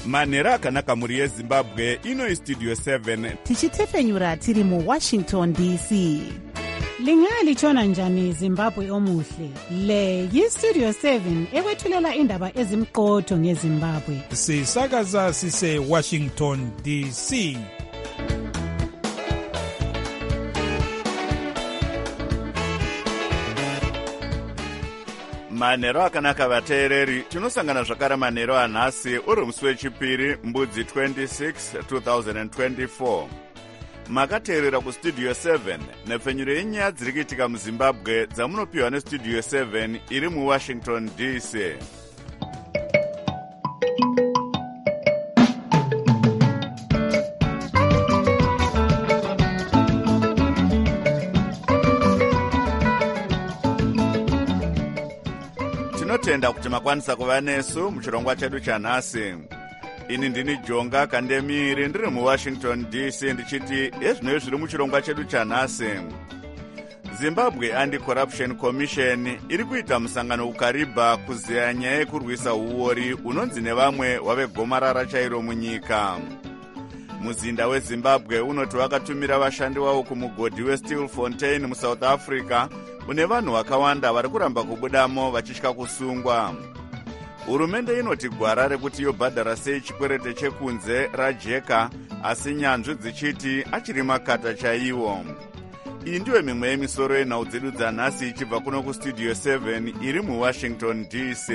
manhero akanaka mhuri yezimbabwe. Ino istudio 7 tichitefenyura tiri muWashington DC. Lingalitshona njani Zimbabwe omuhle? Le yistudio 7 ekwethulela indaba ezimqotho ngeZimbabwe. Sisakaza sise Washington DC. manhero akanaka vateereri, tinosangana zvakare manhero anhasi uri musi wechipiri mbudzi 26 2024. Makateerera kustudio 7 nepfenyuro yenyaya dziri kuitika muzimbabwe dzamunopiwa nestudio 7 iri muWashington DC. Tinotenda kuti makwanisa kuva nesu muchirongwa chedu chanhasi. Ini ndini Jonga Kandemiri ndiri muWashington DC ndichiti ezvino zviri muchirongwa chedu chanhasi. Zimbabwe Anti-Corruption Commission iri kuita musangano kuKariba kuzeya nyaya yekurwisa uori unonzi nevamwe wave gomarara chairo munyika. Muzinda weZimbabwe unoti wakatumira vashandi wavo kumugodhi weStilfontein muSouth Africa une vanhu vakawanda vari kuramba kubudamo vachitya kusungwa. Hurumende inoti gwara rekuti yobhadhara sei chikwerete chekunze rajeka, asi nyanzvi dzichiti achiri makata chaiwo. Iyi ndiyo mimwe yemisoro yenhau dzedu dzanhasi ichibva kuno kustudio 7 iri muWashington DC.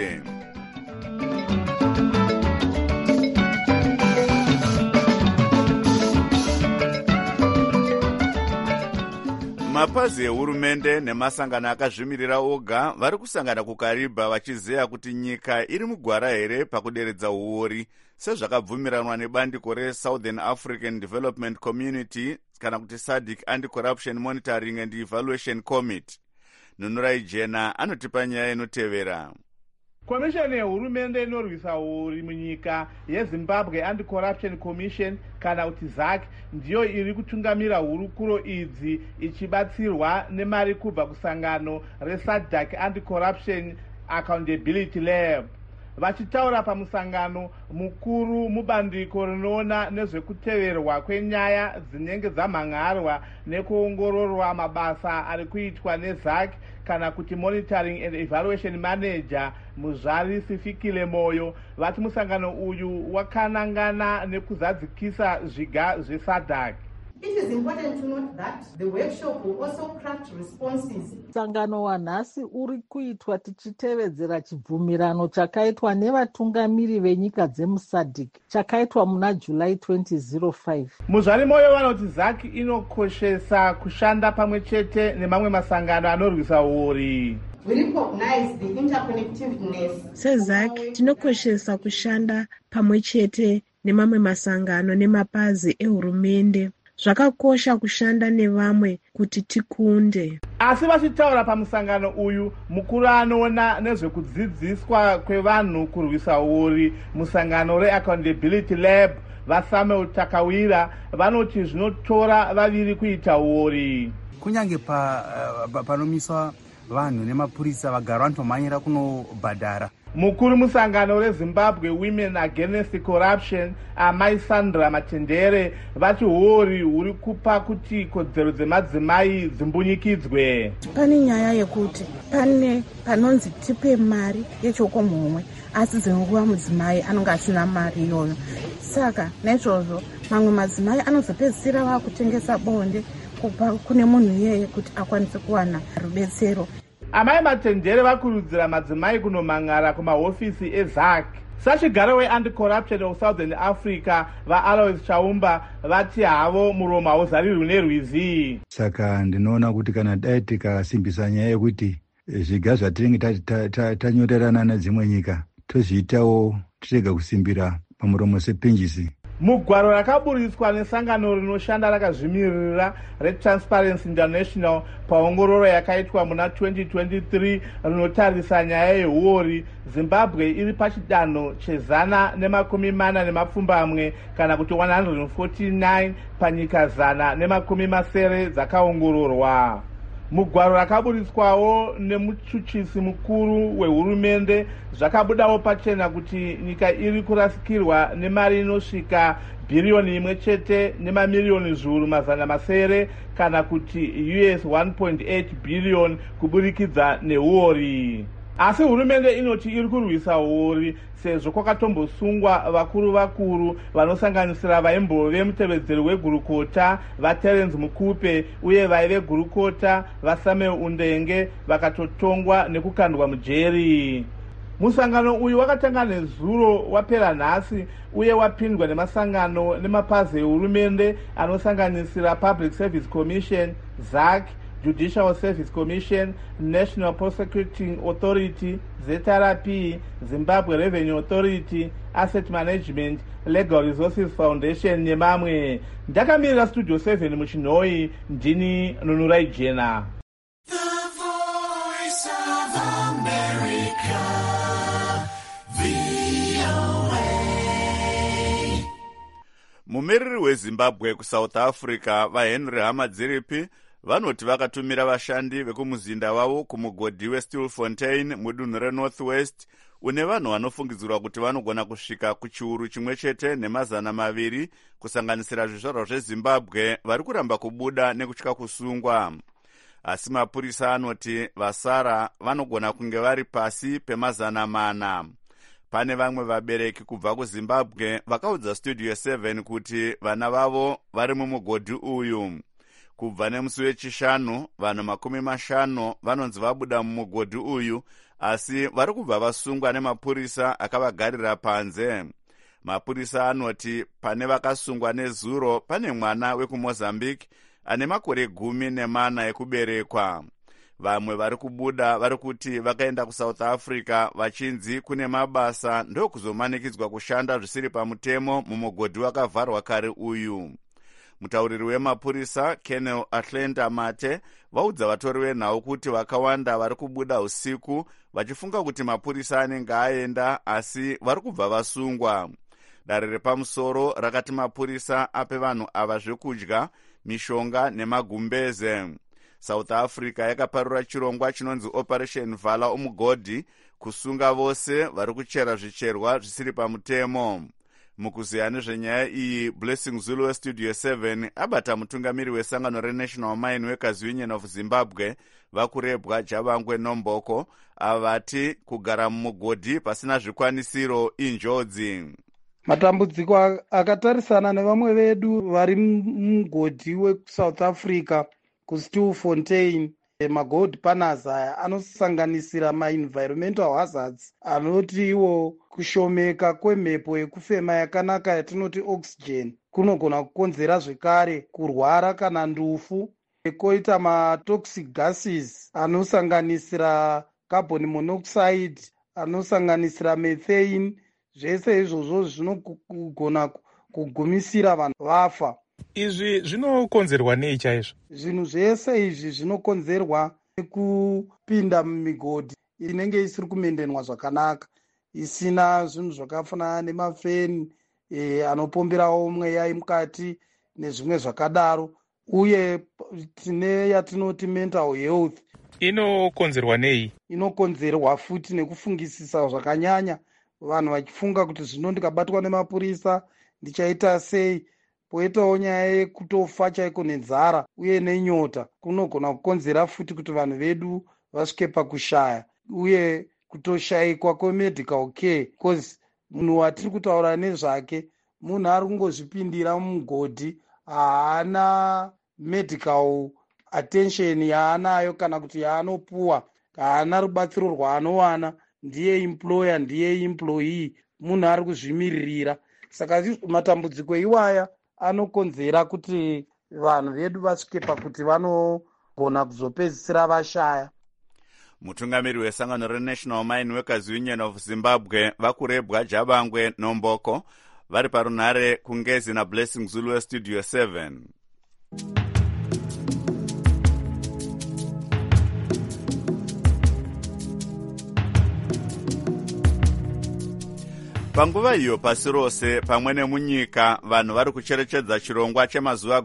Mapazi ehurumende nemasangano akazvimirira oga vari kusangana kuKariba vachizeya kuti nyika iri mugwara here pakuderedza uori sezvakabvumiranwa nebandiko reSouthern African Development Community kana kuti SADC Anti-Corruption Monitoring and Evaluation Committee. Nunurai Jena anotipa nyaya inotevera. Komishoni yehurumende inorwisa uori munyika yeZimbabwe Anti-Corruption Commission kana kuti ZAC ndiyo iri kutungamira hurukuro idzi ichibatsirwa nemari kubva kusangano reSADC Anti-Corruption Accountability Lab. Vachitaura pamusangano mukuru mubandiko rinoona nezvekuteverwa kwenyaya dzinenge dzamhangarwa nekuongororwa mabasa ari kuitwa neZAC kana kuti Monitoring and Evaluation Manager Muzvari Sifikile Moyo, vati musangano uyu wakanangana nekuzadzikisa zviga zveSADC. It is important to note that the workshop will also craft responses. Sangano wanhasi uri kuitwa tichitevedzera chibvumirano chakaitwa nevatungamiri venyika dzemuSADC chakaitwa muna July 2005. Muzvari Moyo vanoti ZAC inokoshesa kushanda pamwe chete nemamwe masangano anorwisa uori. We recognize the interconnectedness. SADC tinokoshesa kushanda pamwe chete nemamwe masangano nemapazi ehurumende. Zvakakosha kushanda nevamwe kuti tikunde. Asi vachitaura pamusangano uyu, mukuru anoona nezvekudzidziswa kwevanhu kurwisa uori musangano reAccountability Lab vaSamuel Takawira vanoti zvinotora vaviri kuita uori. Kunyange panomiswa vanhu nemapurisa vagara vanotomhanyira kunobhadhara. Mukuru musangano reZimbabwe Women Against Corruption Amai Sandra Matendere vati uori huri kupa kuti kodzero dzemadzimai dzimbunyikidzwe. Pane nyaya yekuti pane panonzi tipe mari yechokomhomwe asi dzenguva mudzimai anonga asina mari iyoyo. Saka naizvozvo mamwe madzimai anozopedzisira vakutengesa bonde kupa kune munhu iyeye kuti akwanise kuwana rubetsero. Amai Matendere vakurudzira madzimai kunomangara kumahofisi eZAC. Sachigaro weAnti-Corruption of Southern Africa vaAlois Chaumba vati havo muromo hauzarirwi nerwizi. Saka ndinoona kuti kana dai tikasimbisa nyaya yekuti zviga zvatinenge tanyorerana nedzimwe nyika tozviitawo tirega kusimbira pamuromo sepinjisi. Mugwaro rakaburiswa nesangano rinoshanda rakazvimirira reTransparency International paongororo yakaitwa muna 2023 rinotarisa nyaya yehuori, Zimbabwe iri pachidanho che140 kana kuti 149 panyika 170 dzakaongororwa. mugwaro rakaburitswawo nemuchuchisi mukuru wehurumende zvakabudawo pachena kuti nyika iri kurasikirwa nemari inosvika bhiriyoni 1.7 kana kuti US 1.8 billion kuburikidza nehuori. Asi hurumende inoti iri kurwisa huori sezvo kwakatombosungwa vakuru vanosanganisira vaimbove mutevedzeri wegurukota vaTerence Mukupe uye vaive gurukota vaSamuel Undenge vakatotongwa nekukandwa mujeri. Musangano uyu wakatanga nezuro wapera nhasi uye wapindwa nemasangano nemapazi ehurumende anosanganisira Public Service Commission, ZAC, Judicial Service Commission, National Prosecuting Authority, ZRP, Zimbabwe Revenue Authority, Asset Management, Legal Resources Foundation nemamwe. Ndakamirira Studio 7 muchinhoi, ndini Nunurai Jena. Mumiriri weZimbabwe kuSouth Africa vaHenry Hamadziripi vanoti vakatumira vashandi vekumuzinda wavo kumugodhi weStilfontein mudunhu reNorthwest une vanhu vanofungidzirwa kuti vanogona kusvika kuchiuru chimwe chete ne200 kusanganisira zvizvarwa zveZimbabwe vari kuramba kubuda nekutya kusungwa. Asi mapurisa anoti vasara vanogona kunge vari pasi pe400. Pane vamwe vabereki kubva kuZimbabwe vakaudza Studio 7 kuti vana vavo vari mumugodhi uyu. Kubva nemusi wechishanu, vanhu 50 vanonzi vabuda mumugodhi uyu, asi vari kubva vasungwa nemapurisa akavagarira panze. Mapurisa anoti pane vakasungwa nezuro pane mwana wekuMozambique ane makore 14 ekuberekwa. Vamwe vari kubuda vari kuti vakaenda kuSouth Africa vachinzi kune mabasa ndokuzomanikidzwa kushanda zvisiri pamutemo mumugodhi wakavharwa kare uyu. Mutauriri wemapurisa Colonel Atlanta Mate vaudza vatori venhau kuti vakawanda vari kubuda usiku vachifunga kuti mapurisa anenge aenda asi vari kubva vasungwa. Dare repamusoro rakati mapurisa ape vanhu ava zvekudya, mishonga nemagumbeze. South Africa yakaparura chirongwa chinonzi Operation Vala Umugodhi kusunga vose vari kuchera zvicherwa zvisiri pamutemo. Mukuziya nezvenyaya iyi, Blessing Zulu weStudio 7 abata mutungamiri wesangano reNational Mine Workers Union of Zimbabwe vakurebwa Javangwe Nomboko avati kugara mumugodhi pasina zvikwanisiro injodzi. Matambudziko akatarisana nevamwe vedu vari mumugodhi weSouth Africa kuStilfontein magold panels aya anosanganisira ma-environmental hazards anoti iwo kushomeka kwemhepo yekufema yakanaka yatinoti oxygen kunogona kukonzera zvekare kurwara kana ndufu. Koita ma-toxic gases anosanganisira carbon monoxide, anosanganisira methane. Zvese izvozvo zvinogona kugumisira vanhu vafa. Izvi zvinokonzerwa nei chaizvo? Zvinhu zvese izvi zvinokonzerwa nekupinda mumigodhi inenge isiri kumendenwa zvakanaka, isina zvinhu zvakafanana nemafeni anopomberawo mweya mukati nezvimwe zvakadaro, uye tine yatinoti mental health. Inokonzerwa nei? Inokonzerwa futi nekufungisisa zvakanyanya, vanhu vachifunga kuti zvino ndikabatwa nemapurisa ndichaita sei. Poitawo nyaya yekutofa chaiko nenzara uye nenyota kunogona kukonzera futi kuti vanhu vedu vasvike pakushaya uye kutoshayikwa kwemedical care, because munhu watiri kutaura nezvake munhu ari kungozvipindira mumugodhi, haana medical attention yaanayo kana kuti yaanopuwa, haana rubatsiro rwaanowana, ndiye employer ndiye employee, munhu ari kuzvimiririra. Saka matambudziko iwaya anokonzera kuti vanhu vedu vasvike pakuti vanogona kuzopedzisira vashaya. Mutungamiri wesangano reNational Mine Workers Union of Zimbabwe vakurebwa Javangwe Nomboko vari parunhare kungezi naBlessing Zulu weStudio 7. panguva iyo pasi rose pamwe nemunyika vanhu vari kucherechedza chirongwa chemazuva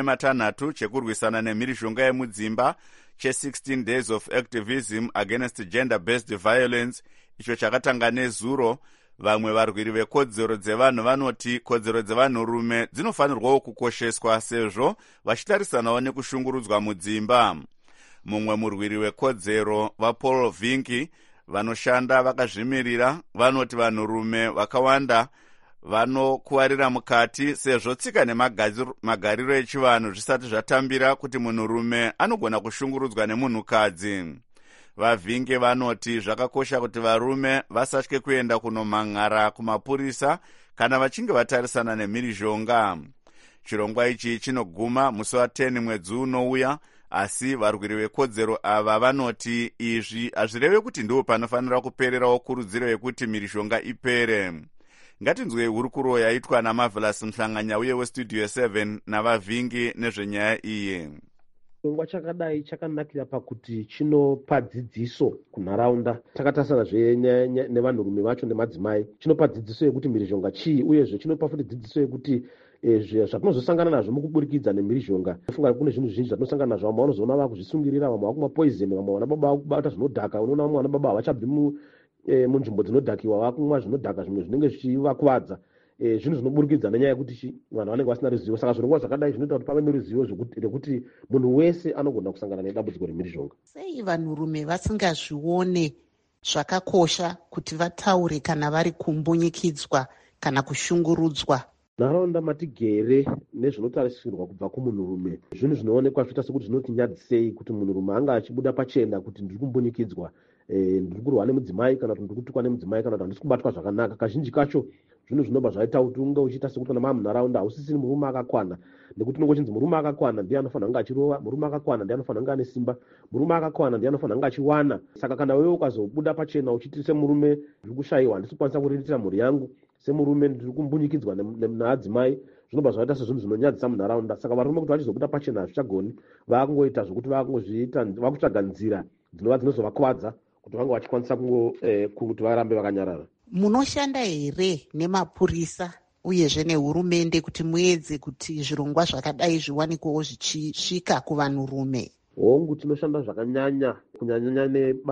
16 chekurwisana nemhirizhonga yemudzimba che-16 days of activism against gender-based violence, icho chakatanga nezuro. Vamwe varwiri vekodzero dzevanhu vanoti kodzero dzevanhurume dzinofanirwawo kukosheswa sezvo vachitarisanawo nekushungurudzwa mudzimba. Mumwe murwiri wekodzero vaPaul Vinki vanoshanda vakazvimirira vanoti vanhurume vakawanda vanokuwarira mukati sezvo tsika nemagariro echivanhu zvisati zvatambira kuti munhurume anogona kushungurudzwa nemunhukadzi. Vavinge vanoti zvakakosha kuti varume vasatye kuenda kunomhan'ara kumapurisa kana vachinge vatarisana nemhirizhonga. Chirongwa ichi chinoguma musi wa10 mwedzi unouya, asi varwiri vekodzero ava vanoti izvi hazvireve kuti ndiwo panofanira kupererawo kurudziro yekuti mhirizhonga ipere. Ngatinzwei hurukuro yaitwa naMarvelous Mhlanganya uye weStudio 7 navavingi nezvenyaya iyi. Chirongwa chakadai chakanakira pakuti chinopa dzidziso kunharaunda. Takatasanazve nevanhurume vacho nemadzimai, chinopa dzidziso yekuti mhirizhonga chii, uyezve chinopa futi dzidziso yekuti zvatinozosangana nazvo mukuburikidza nemhirizhonga. Funga kune zvinhu zvinji zvatinosangana nazvo, vamwe vanozoona vaakuzvisungirira, vamwe vakumwa poison, vamwe vana baba vakubata zvinodhaka. Unoona vamwe vana baba havachabvi munzvimbo dzinodhakiwa, vakumwa zvinodhaka, zvimwe zvinenge zvichivakuvadza. Zvinhu zvinoburikidza nenyaya yekuti vanhu vanenge vasina ruzivo. Saka zvirongwa zvakadai zvinoita kuti pave neruzivo rekuti munhu wese anogona kusangana nedambudziko remhirizhonga. Sei vanhurume vasingazvione zvakakosha kuti vataure kana vari kumbunyikidzwa kana kushungurudzwa? Nharaunda matigere nezvinotarisirwa kubva kumunhurume zvinhu zvinoonekwa zviita sekuti zvinotinyadzisei kuti munhurume anga achibuda pachena kuti ndiri kumbunikidzwa, ndiri kurwa nemudzimai kana kuti ndiri kutukwa nemudzimai kana kuti handisi kubatwa zvakanaka. Kazhinji kacho zvinhu zvinobva zvaita kuti unge uchiita sekuti kana munharaunda hausisiri murume akakwana, nekuti unenge uchinzi murume akakwana ndiye anofanira kunge achirova, murume akakwana ndiye anofanira kunge ane simba, murume akakwana ndiye anofanira kunge achiwana. Saka kana wewe ukazobuda pachena uchiti semurume ndiri kushayiwa, handisi kukwanisa kuriritira mhuri yangu, semurume ndiri kumbunikidzwa naadzimai, zvinobva zvaita sezvinhu zvinonyadzisa munharaunda. Saka varume kuti vachizobuda pachena hazvichagoni, vakungoita zvokuti vakutsvaga nzira dzinova dzinozovakuvadza kuti vange vachikwanisa kuti varambe vakanyarara. Munoshanda here nemapurisa uyezve nehurumende kuti muedze kuti zvirongwa zvakadai zviwanikwewo zvichisvika kuvanhurume? Hongu, tinoshanda zvakanyanya, kunyanyanya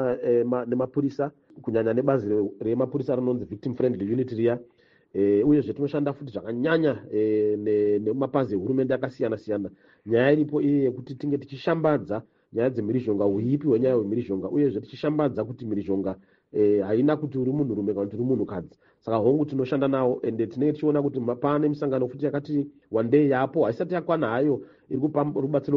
nemapurisa, kunyanya nebazi remapurisa rinonzi Victim Friendly Unit riya. Uyezve tinoshanda futi zvakanyanya nemapazi ehurumende akasiyana-siyana. Nyaya iripo iyi yekuti tinge tichishambadza nyaya dzemhirizhonga, uipi hwenyaya yemhirizhonga, uyezve tichishambadza kuti mhirizhonga haina kuti uri munhurume kana kuti uri munhukadzi. Saka hongu tinoshanda nawo, ende tinenge tichiona kuti pane misangano futi yakati wandei yapo, haisati yakwana hayo, iri kupa rubatsiro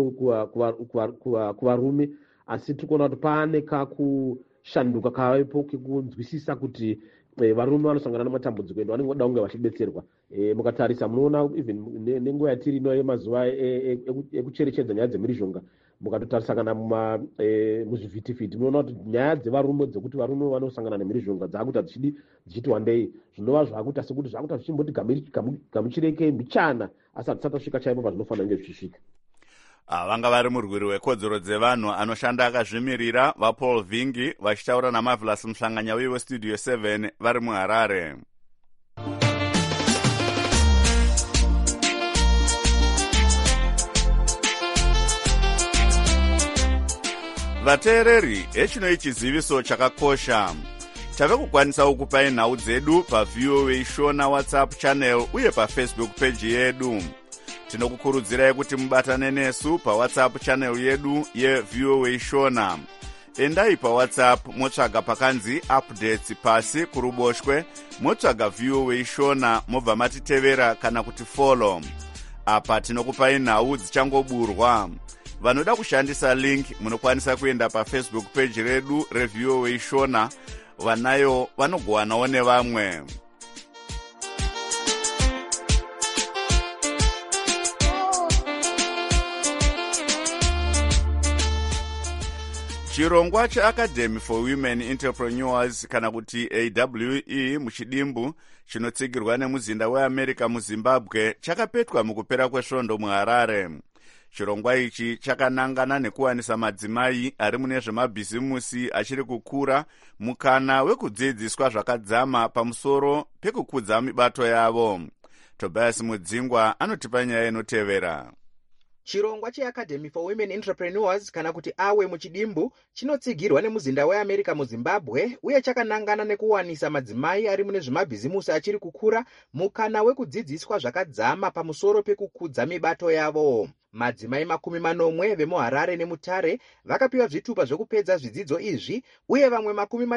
kuvarume, asi tiri kuona kuti pane kakushanduka kavapo kekunzwisisa kuti varume vanosangana nematambudziko ende vanenge voda kunge vachibetserwa. Mukatarisa munoona even nenguva yatiri ino yemazuva ekucherechedza nyaya dzemhirizhonga, mukatotarisa kana muzvivhitivhiti munoona kuti nyaya dzevarume dzekuti varume vanosangana nemhirizhonga dzaakuita dzichiti wandei, zvinova zvaakuita sekuti zvaakuita zvichimboti gamuchirekei mbichana, asi hatisati tasvika chaipo pazvinofanira kunge zvichisvika. Vanga vari murwiri wekodzero dzevanhu anoshanda akazvimirira vaPaul Vingi vachitaura naMarvelous Mhlanganya uye weStudio 7 vari muHarare. Vateereri, hechino chiziviso chakakosha. Tave kukwanisawo kupai nhau dzedu paVOA Shona WhatsApp channel uye paFacebook page yedu. Tinokukurudzirai kuti mubatane nesu paWhatsApp channel yedu yeVOA Shona. Endai paWhatsApp motsvaga pakanzi updates pasi kuruboshwe, motsvaga VOA Shona mobva matitevera kana kuti follow. Apa tinokupai nhau dzichangoburwa. Vanoda kushandisa link munokwanisa kuenda paFacebook page redu reVOA Shona, vanayo vanogowanawo nevamwe. Chirongwa cheAcademy for Women Entrepreneurs kana kuti AWE muchidimbu chinotsigirwa nemuzinda weAmerica muZimbabwe chakapetwa mukupera kwesvondo muHarare. chirongwa ichi chakanangana nekuwanisa madzimai ari mune zvemabhizimusi achiri kukura mukana wekudzidziswa zvakadzama pamusoro pekukudza mibato yavo. Tobias Mudzingwa anotipa nyaya inotevera. Chirongwa cheAcademy for Women Entrepreneurs kana kuti AWE muchidimbu chinotsigirwa nemuzinda weAmerica muZimbabwe uye chakanangana nekuwanisa madzimai ari mune zvemabhizimusi achiri kukura mukana wekudzidziswa zvakadzama pamusoro pekukudza mibato yavo. Madzimai 40 vemuHarare neMutare vakapiwa zvitupa zvekupedza zvidzidzo izvi uye vamwe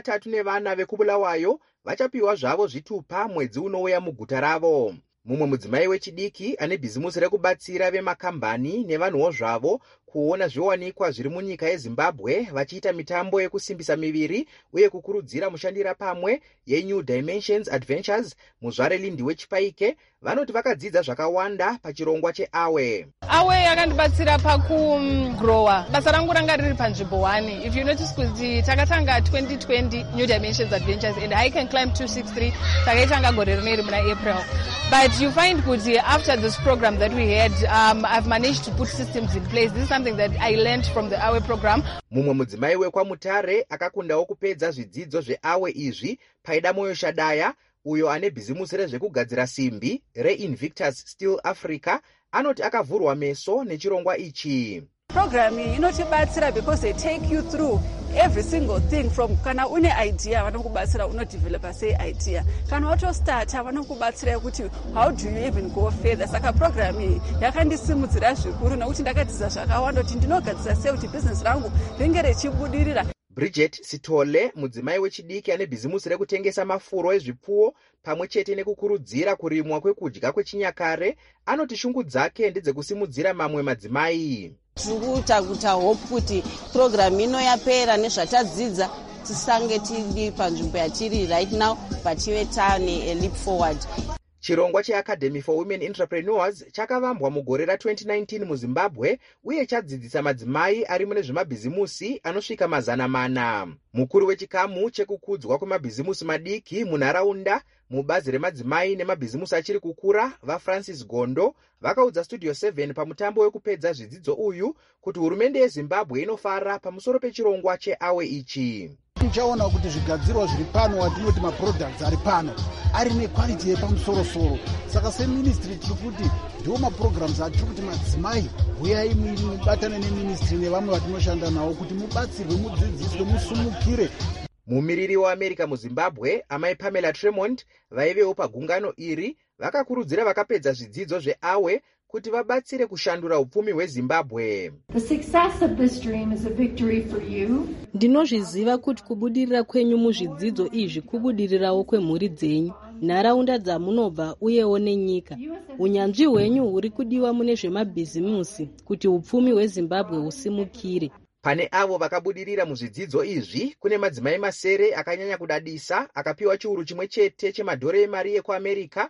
34 vekubulawayo vachapiwa zvavo zvitupa mwedzi unouya muguta ravo. Mumwe mudzimai wechidiki ane bhizimusi rekubatsira vemakambani nevanhuwo zvavo kuona zviwanikwa zviri munyika yeZimbabwe vachiita mitambo yekusimbisa miviri uye kukurudzira mushandira pamwe yeNew Dimensions Adventures muzvare Lindi weChipaike vanoti vakadzidza zvakawanda pachirongwa cheAWE. AWE yakandibatsira pakugrowa. Basa rangu ranga riri panzvimbo 1. If you notice kuti takatanga 2020 New Dimensions Adventures and I Can Climb 263 takaitanga gore rineri muna April. But you find kuti after this program that we had, I've managed to put systems in place. This is something that I learned from the AWE program. Mumwe mudzimai wekwamutare akakundawo kupedza zvidzidzo zveAWE izvi paida moyo Shadaya uyo ane bhizimusi rezvekugadzira simbi reInvictus Steel Africa anoti akavhurwa meso nechirongwa ichi. Program inotibatsira because they take you through every single thing from kana une idea vanokubatsira unodevelopa sei idea kana watostarta vanokubatsira kuti how do you even go further. Saka program iyi yakandisimudzira zvikuru nokuti ndakadzidza zvakawanda kuti ndinogadzira sei kuti business rangu ringe rechibudirira. Bridget Sitole, mudzimai wechidiki ane bhizimusi rekutengesa mafuro ezvipfuwo pamwe chete nekukurudzira kurimwa kwekudya kwechinyakare, anoti shungu dzake ndedzekusimudzira mamwe madzimai. Tirikuita hope kuti program ino yapera nezvatadzidza tisange tiri panzvimbo yatiri right now but tive tane a leap forward. Chirongwa cheAcademy for Women Entrepreneurs chakavambwa mugore ra2019 muZimbabwe uye chadzidzisa madzimai ari mune zvemabhizimusi anosvika 400. Mukuru wechikamu chekukudzwa kwemabhizimusi madiki munharaunda mubazi remadzimai nemabhizimusi achiri kukura vaFrancis Gondo vakaudza Studio 7 pamutambo wekupedza zvidzidzo uyu kuti hurumende yeZimbabwe inofara pamusoro pechirongwa cheAWE ichi. Tichaona kuti zvigadzirwa zviri pano watinoti maproducts ari pano ari nequality yepamusoro-soro. Saka seministry tiri kuti ndiwo maprograms atiri kuti madzimai uyai mubatane neministry nevamwe vatinoshanda navo kuti mubatsirwe, mudzidziswe, musumukire. Mumiriri weAmerica muZimbabwe amai Pamela Tremont vaivewo pagungano iri vakakurudzira vakapedza zvidzidzo zveAWE kuti vabatsire kushandura upfumi hweZimbabwe. The success of this dream is a victory for you. Ndinozviziva kuti kubudirira kwenyu muzvidzidzo izvi kubudirirawo kwemhuri dzenyu, nharaunda dzamunobva uyewo nenyika. Unyanzvi hwenyu huri kudiwa mune zvemabhizimusi kuti upfumi hweZimbabwe husimukire. Pane avo vakabudirira muzvidzidzo izvi kune madzimai masere akanyanya kudadisa akapiwa chiuru chimwe chete chemadhora emari yekuAmerica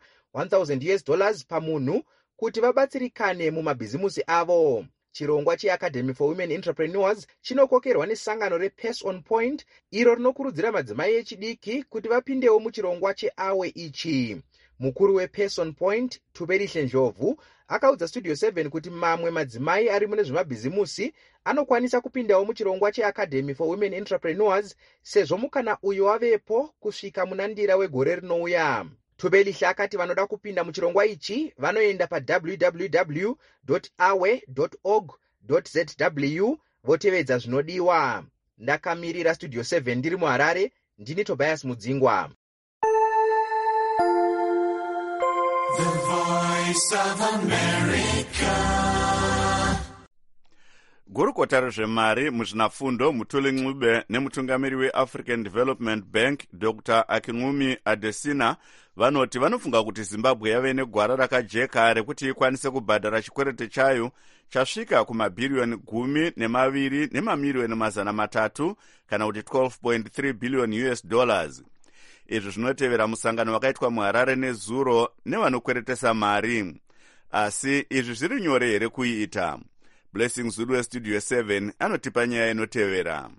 $1,000 pamunhu kuti vabatsirikane mumabhizimusi avo. Chirongwa cheAcademy for Women Entrepreneurs chinokokerwa nesangano rePace on Point iro rinokurudzira madzimai echidiki kuti vapindewo muchirongwa cheAWE ichi. Mukuru wePace on Point Tuberihle Njovu akaudza Studio 7 kuti mamwe madzimai ari mune zvemabhizimusi anokwanisa kupindawo muchirongwa cheAcademy for Women Entrepreneurs sezvo mukana uyu wavepo kusvika munandira wegore rinouya. Tubelihle akati vanoda kupinda muchirongwa ichi vanoenda www.awe.org.zw votevedza zvinodiwa. Ndakamirira Studio 7 ndiri muHarare, ndini Tobias Mudzingwa. The Voice of America. Gurukota rezvemari muzvinafundo Mutuli Ncube nemutungamiri weAfrican Development Bank Dr. Akinwumi Adesina vanoti vanofunga kuti Zimbabwe yave negwara rakajeka rekuti ikwanise kubhadhara chikwereti chayo chasvika kumabhiriyoni 12 nemamiliyoni 300 kana kuti $12.3 billion. Izvi zvinotevera musangano wakaitwa muHarare nezuro nevanokweretesa mari. Asi izvi zviri nyore here kuiita? Blessing Zulu weStudio 7 anotipa nyaya inotevera.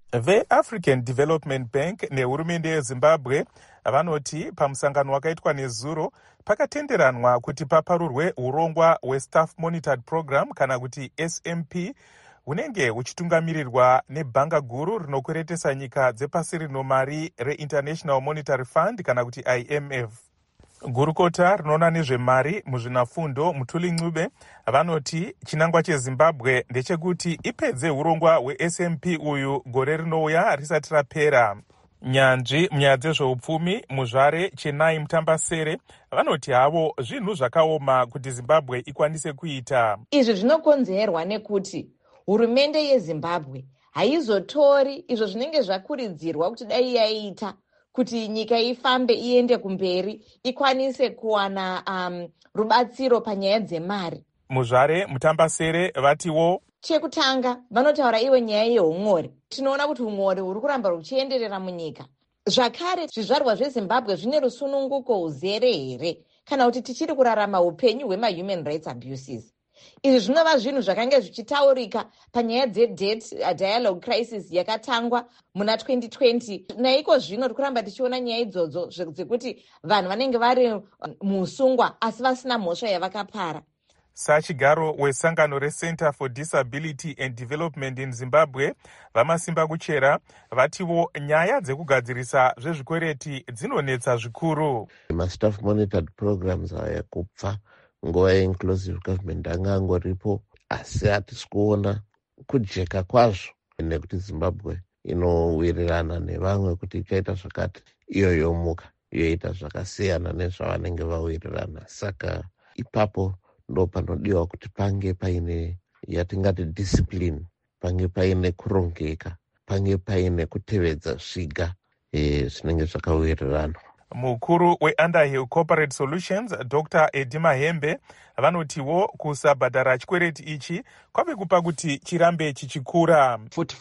veafrican development bank nehurumende yezimbabwe vanoti pamusangano wakaitwa nezuro pakatenderanwa kuti paparurwe urongwa hwestaff monitored program kana kuti smp hunenge huchitungamirirwa nebhanga guru rinokweretesa nyika dzepasi rino mari reinternational monetary fund kana kuti imf. Gurukota rinoona nezvemari muzvinafundo Mutuli Ncube vanoti chinangwa chezimbabwe ndechekuti ipedze urongwa hwesmp uyu gore rinouya risati rapera. Nyanzvi munyaya dzezveupfumi muzvare Chenai Mutambasere vanoti havo zvinhu zvakaoma kuti Zimbabwe ikwanise kuita. Izvi zvinokonzerwa nekuti hurumende yeZimbabwe haizotori izvo zvinenge zvakuridzirwa kuti dai yaita kuti nyika ifambe iende kumberi ikwanise kuwana rubatsiro panyaya dzemari. Muzvare Mutambasere vatiwo chekutanga vanotaura iwe nyaya yeumori. Tinoona kuti umori huri kuramba ruchienderera munyika. Zvakare zvizvarwa zveZimbabwe zvine rusununguko uzere here kana kuti tichiri kurarama upenyu hwema-human rights abuses. Izvi zvinova zvinhu zvakanga zvichitaurika panyaya dzedebt dialogue crisis yakatangwa muna 2020. Naiko zvino tikuramba tichiona nyaya idzodzo dzekuti vanhu vanenge vari muusungwa asi vasina mhosva yavakapara. Sachigaro wesangano reCenter for Disability and Development in Zimbabwe vamasimba kuchera vatiwo nyaya dzekugadzirisa zvezvikwereti dzinonetsa zvikuru. Staff monitored programs aya kupfa nguva inclusive government anga angoripo asi hatisi kuona kujeka kwazvo nekuti Zimbabwe inowirirana nevamwe kuti ichaita zvakati iyo yomuka yoita zvakasiyana nezvavanenge vawirirana. Saka ipapo ndo panodiwa kuti pange paine yatingati discipline, pange paine kurongeka, pange paine kutevedza zviga zvinenge zvakawirirana. Mukuru weUnderhill Corporate Solutions Dr. Eddie Mahembe vanotiwo kusabhadhara chikwereti ichi kwave kupa kuti chirambe chichikura.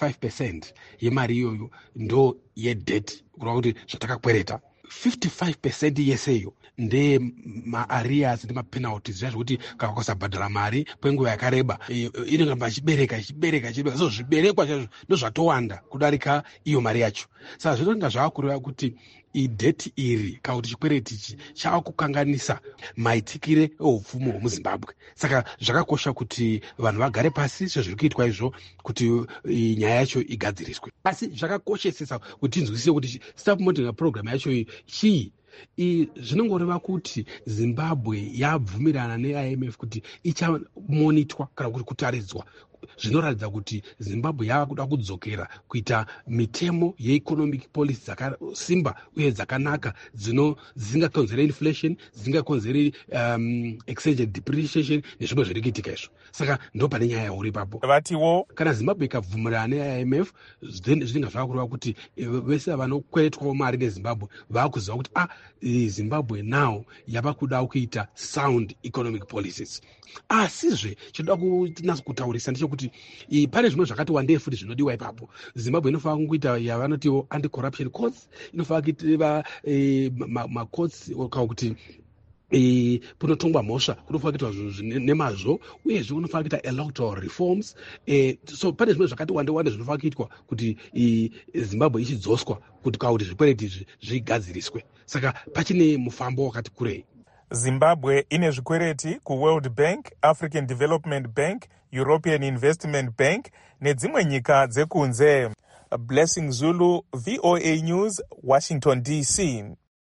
45% yemari iyoyo ndo yedebt kureva kuti zvatakakwereta. 55% yeseyo nde maarias nemapenalties zvazvokuti kana kusabhadhara mari kwenguva yakareba inongamba ichibereka so zviberekwa zvazvo ndozvatowanda kudarika iyo mari yacho. Saka zvinonga zvavakureva kuti ideti iri kana kuti chikwereti ichi chavakukanganisa maitikire eupfumi hwemuZimbabwe. Saka zvakakosha kuti vanhu vagare pasi sezviri kuitwa izvo kuti nyaya yacho igadziriswe. Asi zvakakoshesesa kuti tinzwisise kuti staff monitoring program yacho chii. Zvinongoreva kuti Zimbabwe yabvumirana neIMF kuti ichamonitwa kana kuti kutaridzwa. Zvinoratidza kuti Zimbabwe yavakuda kudzokera kuita mitemo yeeconomic policy dzakasimba uye dzakanaka dzisingakonzere inflation, dzisingakonzere exchange depreciation nezvimwe zviri kuitika izvo. Saka ndo pane nyaya yauri ipapo. Vatiwo kana Zimbabwe ikabvumirana neIMF zvinenge zvavakureva kuti vese vanokweretwawo mari neZimbabwe vakuziva kuti Zimbabwe now yava kuda kuita sound economic policies. Asizve chinoda kunatsa kutaurisa ndechekuti pane zvimwe zvakati wandei futi zvinodiwa ipapo. Zimbabwe inofanira kuita yavanotiwo anti-corruption courts, inofanira kuita macourts kana kuti punotongwa mhosva kunofanira kuitwa nemazvo uyezve unofanira kuita electoral reforms. So pane zvimwe zvakati wande zvinofanira kuitwa kuti Zimbabwe ichidzoswa kuti zvikwereti izvi zvigadziriswe. Saka pachine mufambo wakati kurei. Zimbabwe ine zvikwereti kuWorld Bank, African Development Bank, European Investment Bank nedzimwe nyika dzekunze. Blessing Zulu, VOA News, Washington DC.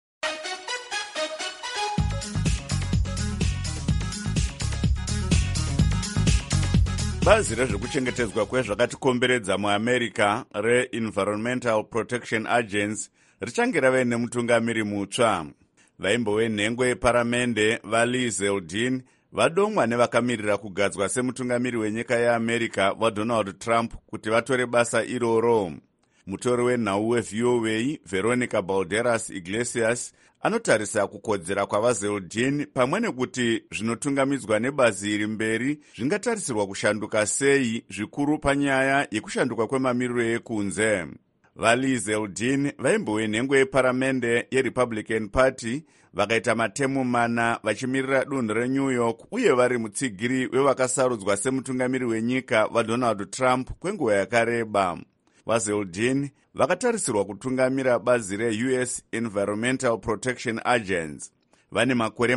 Bazi rezvekuchengetedzwa kwezvakatikomberedza muAmerica reEnvironmental Protection Agency richange rave nemutungamiri mutsva. Vaimbowenhengo yeparamende vaLee Zeldin vadomwa nevakamirira kugadzwa semutungamiri wenyika yeAmerica vaDonald Trump kuti vatore basa iroro. Mutori wenhau weVOA Veronica Balderas Iglesias anotarisa kukodzera kwavaZeldin pamwe nekuti zvinotungamidzwa nebazi iri mberi zvingatarisirwa kushanduka sei zvikuru panyaya yekushanduka kwemamiriro ekunze. VaLee Zeldin vaimbowenhengo yeparamende yeRepublican Party vakaita matemu 4 vachimirira dunhu reNew York uye vari mutsigiri wevakasarudzwa semutungamiri wenyika vaDonald Trump kwenguva yakareba. vazeldin vakatarisirwa kutungamira bazi reUS Environmental Protection Agency. Vane makore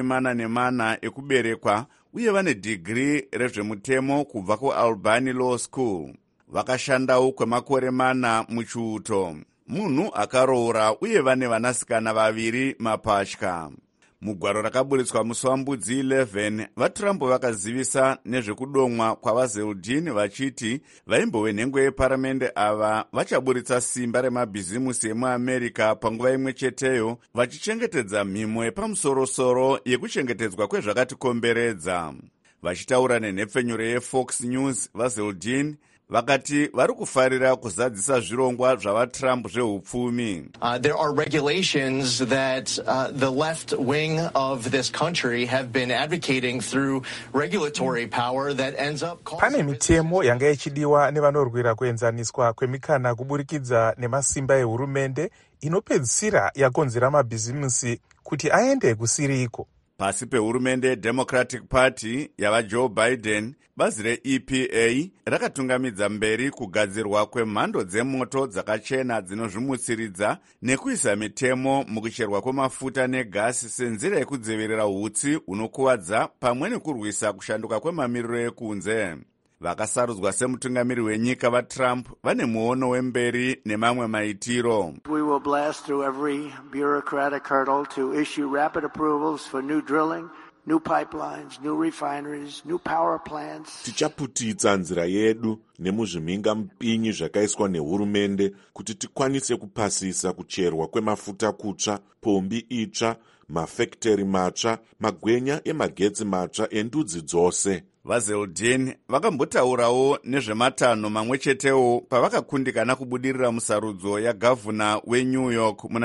44 ekuberekwa uye vane digiri rezvemutemo kubva kuAlbany Law School. Vakashandawo kwemakore 4 muchiuto. Munhu akaroora uye vane vanasikana 2 mapatya. Mugwaro rakaburitswa musi waMbudzi 11, vaTrump vakazivisa nezvekudomwa kwavazeldin vachiti vaimbove nhengo yeparamende ava vachaburitsa simba remabhizimusi emuAmerica panguva imwe cheteyo, vachichengetedza mhimo yepamusorosoro yekuchengetedzwa kwezvakatikomberedza. Vachitaura nenhepfenyuro yeFox News, vazeldin vakati vari kufarira kuzadzisa zvirongwa zvavaTrump zveupfumi. There are regulations that the left wing of this country have been advocating through regulatory power that ends up pane mitemo yanga ichidiwa nevanorwira kuenzaniswa kwemikana kuburikidza nemasimba ehurumende inopedzisira yakonzera mabhizimusi kuti aende kusiriko. Pasi pehurumende yeDemocratic Party yavaJoe Biden, bazi reEPA rakatungamidza mberi kugadzirwa kwemhando dzemoto dzakachena dzinozvimutsiridza nekuisa mitemo mukucherwa kwemafuta negasi senzira yekudzivirira hutsi hunokuvadza pamwe nekurwisa kushanduka kwemamiriro ekunze. Vakasarudzwa semutungamiri wenyika vaTrump vane muono wemberi nemamwe maitiro. We will blast through every bureaucratic hurdle to issue rapid approvals for new drilling, new pipelines, new refineries, new power plants. Tichaputitsa nzira yedu nemuzviminga mpinyi zvakaiswa nehurumende kuti tikwanise kupasisa kucherwa kwemafuta kutsva, pombi itsva, mafekiteri matsva, magwenya emagetsi matsva endudzi dzose. VaZeldin vakambotaurawo nezvematanho mamwe chetewo pavakakundikana kubudirira musarudzo yagavhuna weNew York muna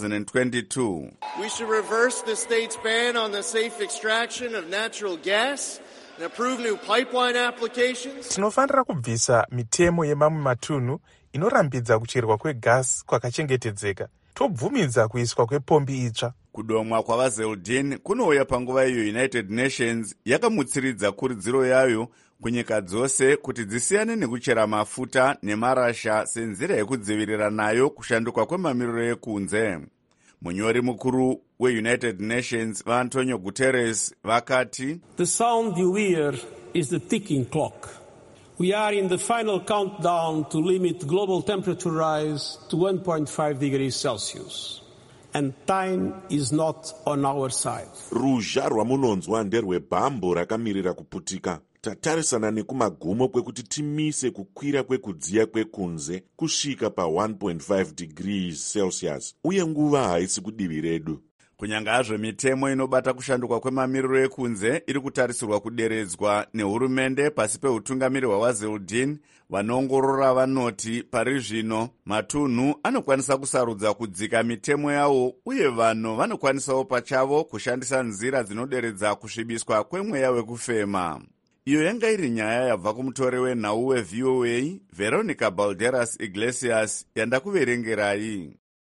2022. We should reverse the state's ban on the safe extraction of natural gas and approve new pipeline applications. Tinofanira kubvisa mitemo yemamwe matunhu inorambidza kucherwa kwegasi kwakachengetedzeka. Tobvumidza kuiswa kwepombi itsva. Kudomwa kwavaZeldin kunouya panguva iyo United Nations yakamutsiridza kuridziro yayo kunyika dzose kuti dzisiyane nekuchera mafuta nemarasha senzira yekudzivirira nayo kushanduka kwemamiriro ekunze. Munyori mukuru weUnited Nations vaAntonio Guterres vakati, The sound you hear is the ticking clock. We are in the final countdown to limit global temperature rise to 1.5 degrees Celsius. And time is not on our side. Ruzha rwamunonzwa nderwebhambo rakamirira kuputika. Tatarisana nekumagumo kwekuti timise kukwira kwekudziya kwekunze kusvika pa 1.5 degrees Celsius. Uye nguva haisi kudivi redu. Kunyanga hazvo mitemo inobata kushanduka kwemamiriro ekunze iri kutarisirwa kuderedzwa nehurumende pasi peutungamiri hwavaZeldin, vanoongorora vanoti pari zvino matunhu anokwanisa kusarudza kudzika mitemo yawo uye vanhu vanokwanisawo pachavo kushandisa nzira dzinoderedza kusvibiswa kwemweya wekufema. Iyo yanga iri nyaya yabva kumutore wenhau weVOA Veronica Balderas Iglesias yandakuverengerai.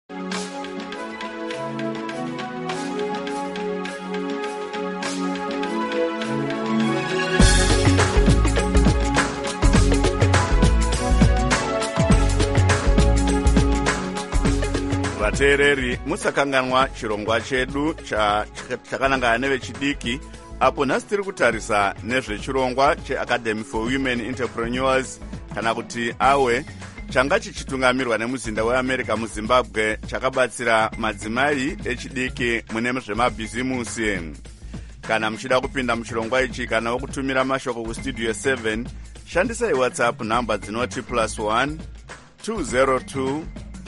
Vateereri, musakanganwa chirongwa chedu chakanangana nevechidiki, apo nhasi tiri kutarisa nezvechirongwa cheAcademy for Women Entrepreneurs, kana kuti AWE, changa chichitungamirwa nemuzinda weAmerica muZimbabwe, chakabatsira madzimai echidiki mune zvemabhizimusi. Kana muchida kupinda muchirongwa ichi kana wokutumira mashoko kustudio 7, shandisai WhatsApp namba dzinoti +1 202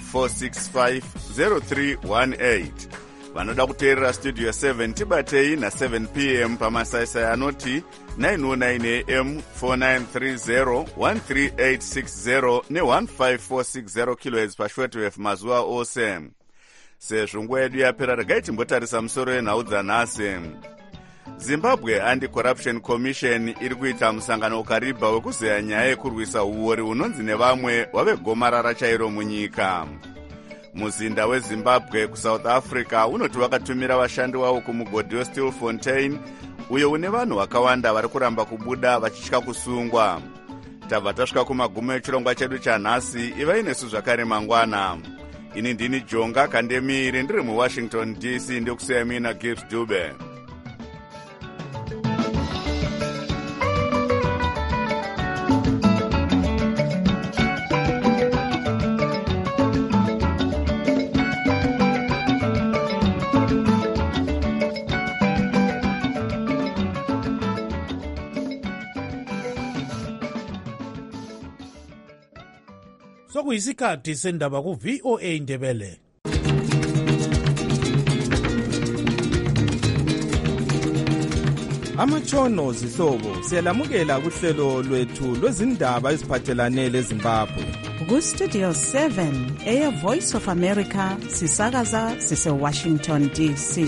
4650318. Vanoda kuteerera studio 7 tibatei na7 p.m. pamasaisai anoti 909 am 4930 13860 ne15460 kHz pashortwave mazuva ose. Sezvo nguva yedu yapera, regai timbotarisa musoro wenhau dzanhasi. Zimbabwe Anti-Corruption Commission iri kuita musangano ukaribva wekuzeya nyaya yekurwisa uori unonzi nevamwe wave gomarara chairo munyika. Muzinda weZimbabwe kuSouth Africa unoti wakatumira vashandi wavo kumugodhi weStilfontein, uyo une vanhu vakawanda vari kuramba kubuda vachitya kusungwa. tabva tasvika kumagumo echirongwa chedu chanhasi. ivai nesu zvakare mangwana. Ini ndini Jonga Kandemiri, ndiri muWashington DC, ndikusiya mina Gibbs Dube. Sokuyisikhathi sendaba ku-VOA Indebele. Amatshono zihlobo siyalamukela kuhlelo lwethu lwezindaba eziphathelane leZimbabwe. Ku-Studio 7 Air Voice of America sisakaza sise-Washington DC.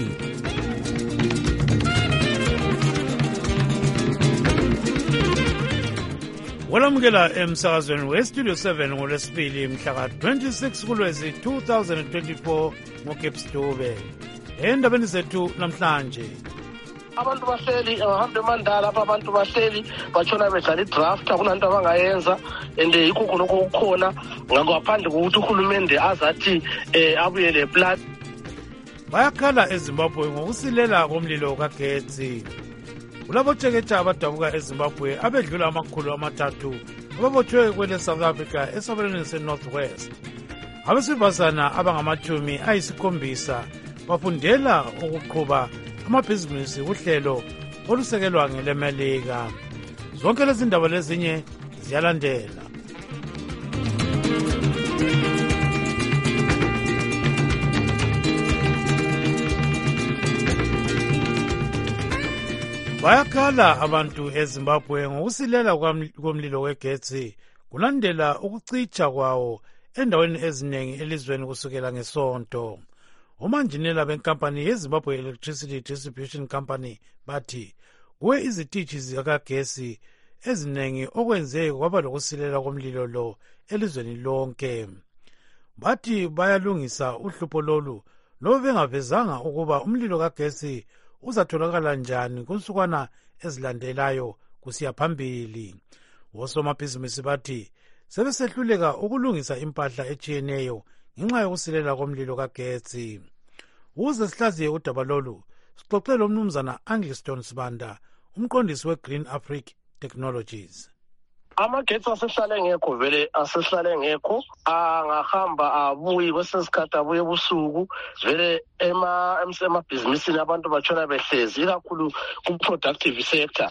Walamukela emsakazweni we-Studio 7 ngolwesibili mhla ka-26 kuLwezi 2024 ngoGibbs Dube. Endabeni zethu namhlanje, abantu bahleli ngahambe emandala apha, abantu bahleli batshona bedlala idraft, akulanto abangayenza, and yikho khonokho okukhona ngaphandle kokuthi uhulumende azathi abuye le plan. bayakhala eZimbabwe ngokusilela komlilo kagetsi. Kulabotsheketsha abadabuka eZimbabwe abedlula 300 ababotshwe kwele South Africa esabelweni se-Northwest. Abesifazana abangama-70 bafundela ukuqhuba amabhizinisi kuhlelo olusekelwa ngelemelika. Zonke lezi ndaba lezinye ziyalandela. Bayakhala abantu eZimbabwe ngokusilela komlilo wegetsi kulandela ukucitsha kwawo endaweni eziningi elizweni kusukela ngeSonto. Omanjinela benkampani yeZimbabwe Electricity Distribution Company bathi kuwe izitishi zikagesi eziningi okwenze kwaba lokusilela komlilo lo elizweni lonke. Bathi bayalungisa uhlupho lolu loba bengavezanga ukuba umlilo kagesi uzatholakala njani kunsukwana ezilandelayo kusiya phambili. Osomabhizinisi bathi sebesehluleka ukulungisa impahla etshiyeneyo ngenxa yokusilela komlilo kagetsi. Ukuze sihlaziye udaba lolu, sixoxele umnumzana Angliston Sibanda, umqondisi we-Green Africa Technologies. Amagetsi asehlale ngekho, vele asehlale ngekho, angahamba abuye kwesinye isikhathi abuye ebusuku, vele emabhizinisini abantu batshona behlezi, ikakhulu ku-productive sector.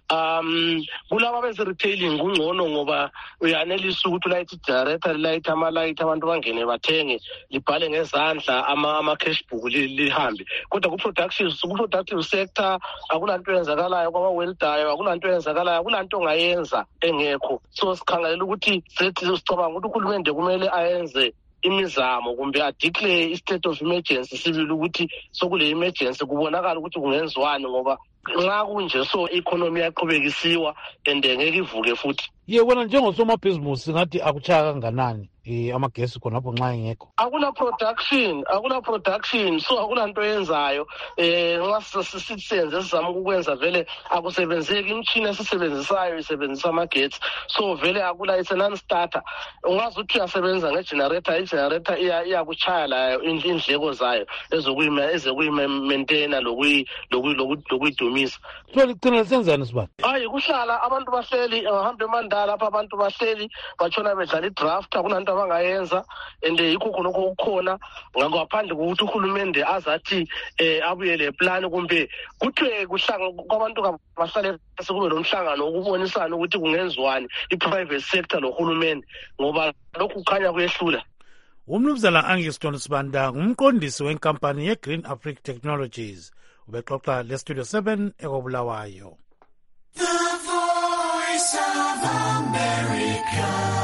Kulaba beze-retailing kungcono ngoba uyanelisa ukuthi ulayithe igenerator, lilayithe amalayithi, abantu bangene bathenge, libhale ngezandla ama-cashbook lihambe. Kodwa ku-productive sector akulanto yenzakalayo, kwaba-weldayo akulanto yenzakalayo, akulanto ongayenza engekho. So sikhangelela ukuthi sicabanga ukuthi uhulumende kumele ayenze imizamo kumbe adeclare i-state of emergency, sibili ukuthi sokule emergency kubonakala ukuthi kungenziwani, ngoba nxa kunje so i-economy yaqhubekisiwa and ngeke ivuke futhi. Wena njengosomabhizinisi ngathi akuchaya kanganani amagesi khonapho nxa engekho? Akula production, so akulanto yenzayo. Nxa sisenze sizama ukwenza vele akusebenzeki, imtshini esisebenzisayo isebenzisa amagetsi, so vele akula, it's a non-starter. Ungazi ukuthi uyasebenza ngegenerator, igenerator iyakuchaya layo indleko zayo ezokuyi-maintaina lokuyidumisa. So ligcina lisenzani Sibanda? Hayi, kuhlala abantu bahleli ngahambe emandala apha, abantu bahleli batshona bedlala idraft, akulanto abangayenza, and yikho khonokho okukhona ngaphandle kokuthi uhulumende azathi abuye le plan, kumbe kuthiwe kwabantu bahlale sekube nomhlangano ukubonisana ukuthi kungenziwani i-private sector lohulumende, ngoba lokhu kukhanya kuyehlula. Umnumzana Angliston Sibanda ngumqondisi wenkampani ye-Green Africa Technologies. Ubexoxa le-Studio 7 ekobulawayo. The Voice of America,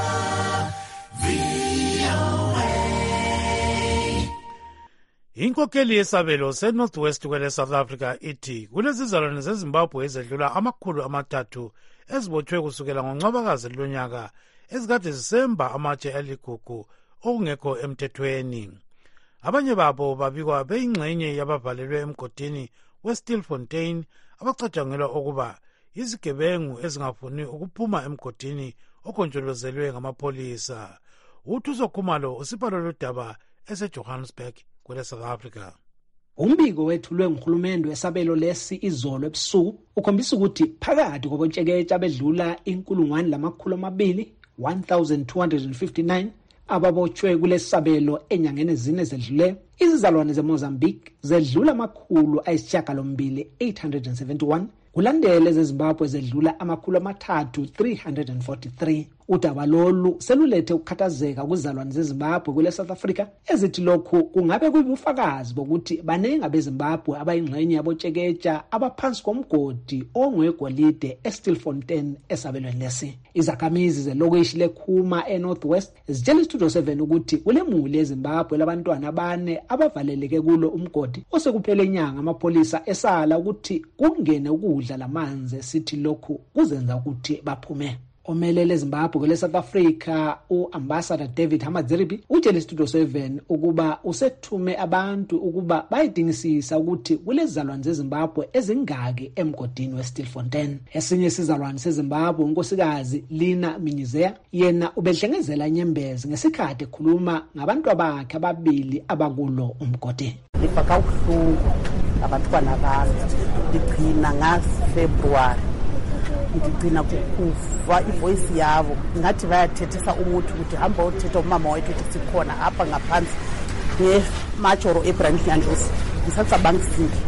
VOA. Inkokheli yesabelo se-Northwest kwele South Africa ithi kulezizalwane zeZimbabwe ezedlula 300 ezibotshwe kusukela ngoNcwabakazi lonyaka ezikade zisemba amatshe aligugu okungekho emthethweni. Abanye babo babikwa beyingxenye yabavalelwe emgodini weStilfontein abacatshangelwa ukuba izigebengu ezingafuni ukuphuma emgodini ogonjolozelwe ngamapholisa. Uthuso Khumalo usipha lolu daba ese-Johannesburg kwele South Africa. Umbiko wethulwe nguhulumende wesabelo lesi izolo ebusuku ukhombisa ukuthi phakathi kobontsheketshe abedlula 1259 ababotshwe kulesabelo enyangeni ezine ezedlule, izizalwane zeMozambique zedlula 871, kulandele zeZimbabwe zedlula 343. Udaba lolu selulethe ukukhathazeka kwizalwane zeZimbabwe kule South Africa ezithi lokhu kungabe kuyibufakazi bokuthi baningi abeZimbabwe abayingxenye yabotsheketsha abaphansi komgodi ongwegolide eStilfontein esabelweni lesi. Izakhamizi zelokishi leKhuma eNorthwest zitshela iStudio 7 ukuthi kulemuli eZimbabwe labantwana abane abavaleleke kulo umgodi osekuphele inyanga amapholisa esala ukuthi kungene ukudla lamanzi sithi lokhu kuzenza ukuthi baphume. Omelele eZimbabwe kwele South Africa uAmbassador David Hamadziripi utshele iStudio 7 ukuba usethume abantu ukuba bayidingisisa ukuthi kulezizalwane zeZimbabwe ezingaki emgodini weStilfontein. Esinye isizalwane seZimbabwe unkosikazi Lina Minyizea yena ubehlengezela inyembezi ngesikhathi ekhuluma ngabantu bakhe ababili abakulo umgodi. Lifaka ubuhlungu abantwana bami ligcina ngaFebruary ngigcina kukuva ivoice yabo ngathi bayathethisa umuthi ukuthi hamba uthetha umama wethu ukuthi sikhona apha ngaphansi ngeMajoro eBranch Nyandlosi ngisacabanga izinto.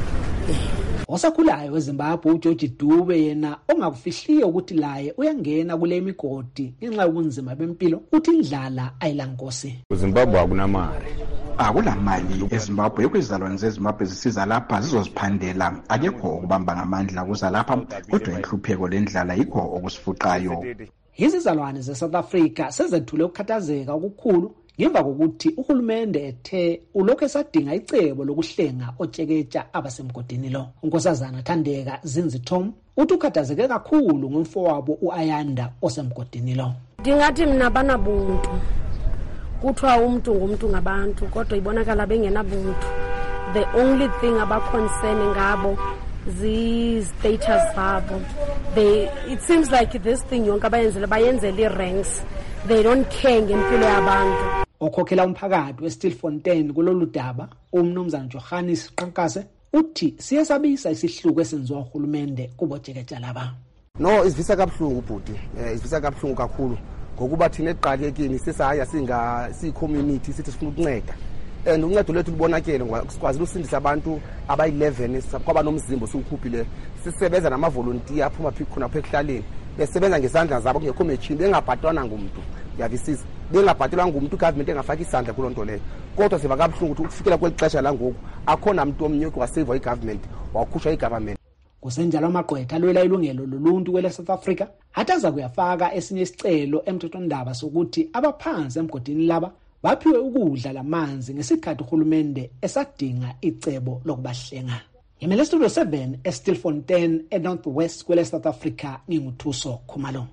Osakhulayo weZimbabwe uGeorge Dube yena ongakufihliyo ukuthi laye uyangena kule migodi ngenxa yobunzima bempilo uthi indlala ayilankosi. UZimbabwe akunamali. Akulamali eZimbabwe kwizalwane zeZimbabwe zisiza lapha zizoziphandela akekho ukubamba ngamandla kuza lapha kodwa inhlupheko lendlala yikho okusifuqayo. Izizalwane zeSouth Africa sezethule ukukhathazeka okukhulu ngemva kokuthi uhulumende ethe ulokhu esadinga icebo lokuhlenga otsheketsha abasemgodini lo. Unkosazana Thandeka Zinzithom uthi ukhathazeke kakhulu ngomfowabo uAyanda osemgodini lo. Ndingathi mina banabuntu kuthiwa umuntu ngumuntu ngabantu kodwa ibonakala bengenabuntu. The only thing abaconcern ngabo zi-status zabo. It seems like this thing yonke bayenzele i-ranks. They don't care ngempilo yabantu. Okhokhela umphakathi weStilfontein kulolu daba umnumzana Johannes Qankase uthi siyesabisa isihluku esenziwa uhulumende kubotsheketsha laba. No, isivisa kabuhlungu bhuti, isivisa kabuhlungu kakhulu ngokuba thina eqalekeni sesaya si-community sithi sifuna ukunceda. And uncedo lethu libonakele sikwazi ukusindisa abantu abayi-11 kwaba nomzimbo siwukhuphile. Sisebenza namavolunteer aphuma khona apha ekuhlaleni besebenza ngesandla zabo kungekho machine bengabhatalwa ngumuntu. Yavisisa bengabhatalwa ngumuntu government engafaki isandla kulo nto leyo. Kodwa siba kabuhlungu ukuthi ukufikela kweli xesha la ngoku akhona umuntu omnye waseva igovernment wakhushwa igovernment. Kusenjalo amagqwetha alwela ilungelo loluntu kwele South Africa ataza kuyafaka esinye isicelo emthethwandaba sokuthi abaphansi emgodini laba baphiwe ukudla lamanzi ngesikhathi uhulumende esadinga icebo lokubahlenga. Yimele Studio 7 eStilfontein eNorthwest kwele South Africa nginguthuso Khumalo.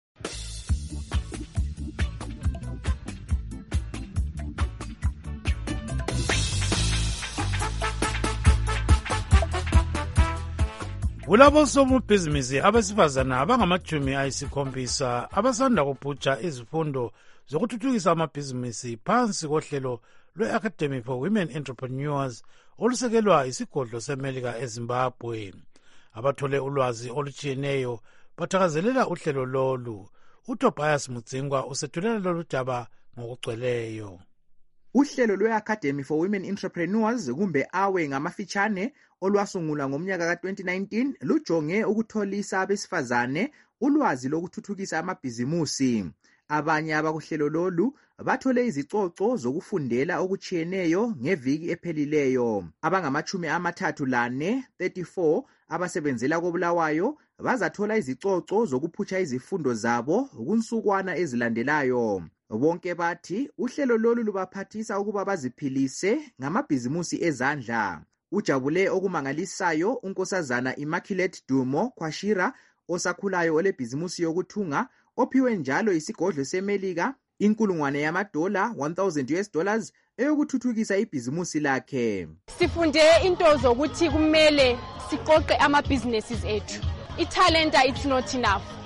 Kulabo somabhizinisi abesifazana abangama-70 abasanda kubhutsha izifundo zokuthuthukisa amabhizinisi phansi kohlelo lwe-Academy for Women Entrepreneurs olusekelwa isigodlo seMelika eZimbabwe. Abathole ulwazi olutshiyeneyo bathakazelela uhlelo lolu. uTobias Mudzingwa usethulela lolu daba ngokugcweleyo. Uhlelo lwe-Academy for Women Entrepreneurs kumbe AWE ngamafitshane olwasungulwa ngomnyaka ka-2019 lujonge ukutholisa abesifazane ulwazi lokuthuthukisa amabhizimusi. Abanye abakuhlelo lolu bathole izicoco zokufundela okutshiyeneyo ngeviki ephelileyo. Abangama-34 abasebenzela koBulawayo bazathola izicoco zokuphutsha izifundo zabo kunsukwana ezilandelayo. Bonke bathi uhlelo lolu lubaphathisa ukuba baziphilise ngamabhizimusi ezandla. Ujabule okumangalisayo unkosazana Immaculate Dumo Kwashira osakhulayo olebhizimusi yokuthunga ophiwe njalo isigodlo seMelika $1,000 $1,000 eyokuthuthukisa ibhizimusi lakhe. Sifunde into zokuthi kumele siqoqe ama businesses ethu. Italenta it's not enough.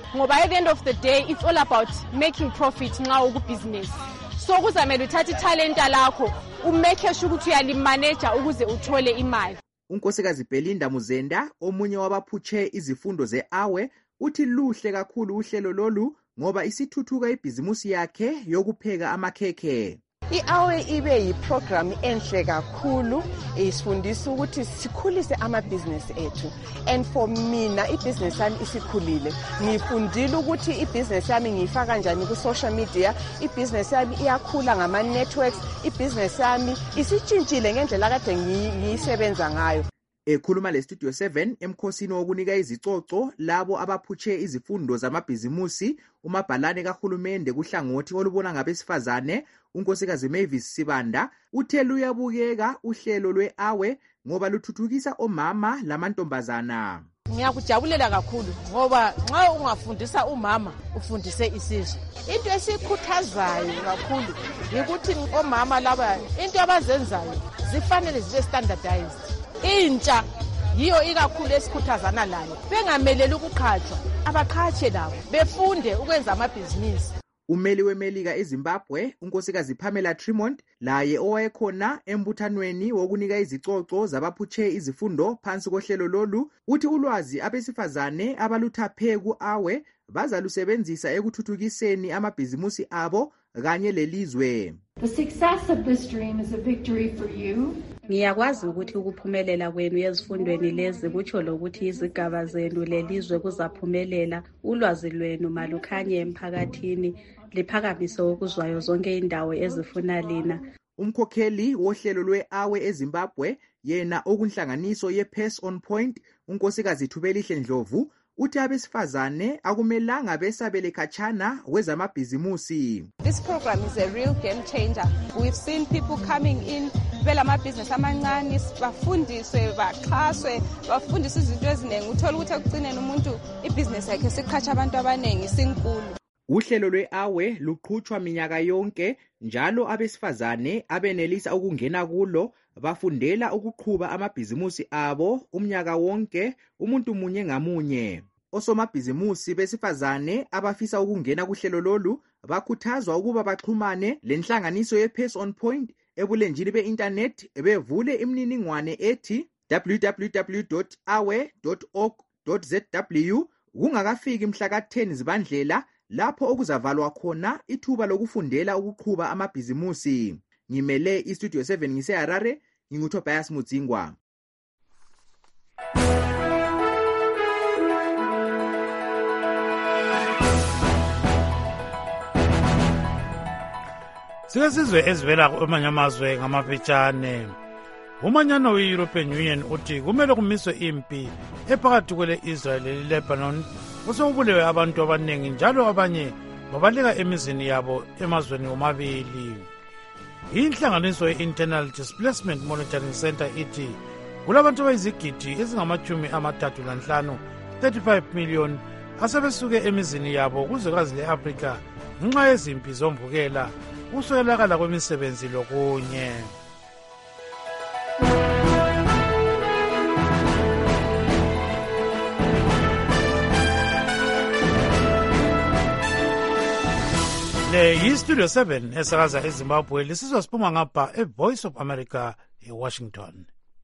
ngoba at the end of the day it's all about making profit nxa ukubusiness. So kuzamele uthathe italenta lakho umake sure ukuthi uyalimanage ukuze uthole imali. unkosikazi Belinda Muzenda omunye wabaphutshe izifundo ze-AWE uthi luhle kakhulu uhlelo lolu ngoba isithuthuka ibhizimusi yakhe yokupheka amakhekhe. I-AWE ibe yiprogram enhle kakhulu isifundisa ukuthi sikhulise amabhizinesi ethu, and for mina ibhizinesi yami isikhulile. Ngifundile ukuthi ibhizinesi yami ngiyifaka kanjani ku-social media, ibhizinesi yami iyakhula ngama-networks, ibhizinesi yami isitshintshile ngendlela kade ngiyisebenza ngayo. Ekhuluma le-Studio 7 emkhosini wokunika izicoco labo abaphutshe izifundo zamabhizimusi umabhalane kahulumende kuhlangothi olubona ngabesifazane, unkosikazi Mavis Sibanda uthe luyabukeka uhlelo lwe-AWE ngoba luthuthukisa omama lamantombazana. Ngiyakujabulela kakhulu ngoba nxa ungafundisa umama ufundise isizwe. Into esikhuthazayo kakhulu ukuthi omama laba into abazenzayo zifanele zibe standardized. Intsha yiyo ikakhulu esikhuthazana layo, bengameleli ukuqhatshwa, abaqhatshe labo befunde ukwenza amabhizinisi. Umeli weMelika eZimbabwe unkosikazi Pamela Tremont laye owayekhona embuthanweni wokunika izicoco zabaphutshe izifundo phansi kohlelo lolu uthi ulwazi abesifazane abaluthaphe ku-AWE bazalusebenzisa ekuthuthukiseni amabhizimusi abo kanye lelizwe. The success of this dream is a victory for you. Ngiyakwazi ukuthi ukuphumelela kwenu ezifundweni lezi kutsho lokuthi izigaba zenu lelizwe kuzaphumelela, ulwazi lwenu malukhanye emphakathini, liphakamise okuzwayo zonke indawo ezifuna lina. Umkhokheli wohlelo lwe-AWE eZimbabwe yena okunhlanganiso ye-Pass on Point unkosikazi Thubelihle Ndlovu uthi abesifazane akumelanga besabele khatshana wezamabhizimusi. This program is a real game changer. We've seen people coming in belama business amancane bafundiswe baxhaswe bafundiswe izinto eziningi uthola ukuthi ekugcineni umuntu ibusiness yakhe siqhatsha abantu abaningi sinkulu. Uhlelo lwe-AWE luqhutshwa minyaka yonke njalo abesifazane abenelisa ukungena kulo bafundela ukuqhuba amabhizimusi abo umnyaka wonke umuntu munye ngamunye. Osomabhizimusi besifazane abafisa ukungena kuhlelo lolu bakhuthazwa ukuba baxhumane lenhlanganiso ye-Pass on Point ebulenjini be-internet bevule imininingwane ethi www.awe.org.zw kungakafiki mhla ka-10 Zibandlela lapho okuzavalwa khona ithuba lokufundela ukuqhuba amabhizimusi. Ngimele iStudio 7 ngise-Harare, nginguTobias Mudzingwa. Sike sizwe ezivela kwamanye amazwe ngamafitshane. Umanyano we-European Union uthi kumele kumiswe impi ephakathi kwele-Israel le-Lebanon kusokubulewe abantu abaningi njalo abanye babaleka emizini yabo emazweni omabili. Inhlanganiso ye-Internal Displacement Monitoring Center ithi kulabantu abayizigidi ezingama-35 35 million asebesuke emizini yabo kuzwekazi le-Afrika ngenxa yezimpi zomvukela ukuswelakala kwemisebenzi lokunye. Le yi-Studio 7 esakaza eZimbabwe lisizwa siphuma ngapha eVoice of America eWashington.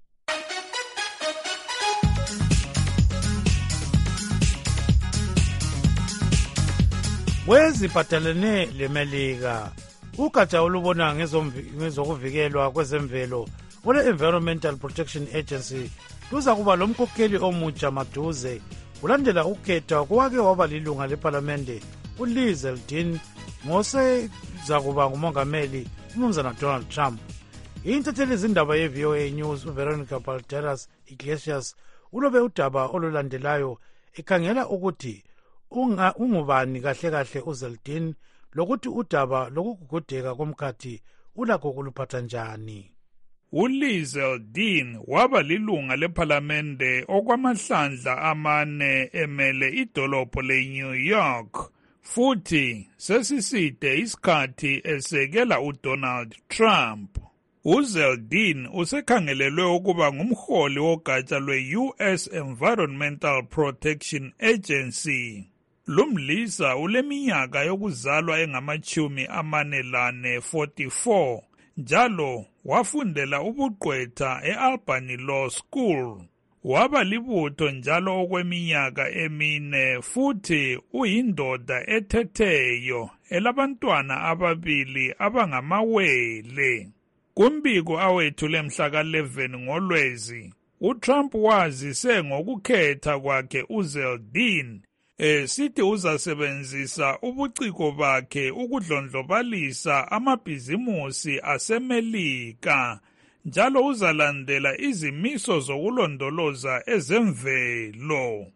Weziphathelene leMelika ugatsha olubona ngezokuvikelwa kwezemvelo ole-Environmental Protection Agency luza kuba lomkhokheli omutsha maduze kulandela ukukhetha kowake waba lilunga lephalamende uLiz Eldin ngosezakuba ngumongameli umnumzana Donald Trump. Intatheli izindaba ye-VOA News uVeronica Balderas Iglesias ulobe udaba olulandelayo ekhangela ukuthi ungubani kahle kahle uZeldin lokuthi udaba lokugugudeka komkhathi ulakho kuluphatha njani. uLiz Eldin waba lilunga lephalamende okwamahlandla 4 emele idolobho leNew York futhi sesiside isikhathi esekela uDonald Trump. uZeldin usekhangelelwe ukuba ngumholi wogatsha lwe-US Environmental Protection Agency. Lumlisa uleminyaka yokuzalwa engama-44 njalo wafundela ubugqwetha e-Albany Law School. Waba libutho njalo okweminyaka 4 futhi uyindoda ethetheyo elabantwana 2 abangamawele. Kumbiko awethule mhla ka-11 ngoLwezi, uTrump wazise ngokukhetha kwakhe uZeldin sithi uzasebenzisa ubuciko bakhe ukudlondlobalisa amabhizimusi aseMelika njalo uzalandela izimiso zokulondoloza ezemvelo.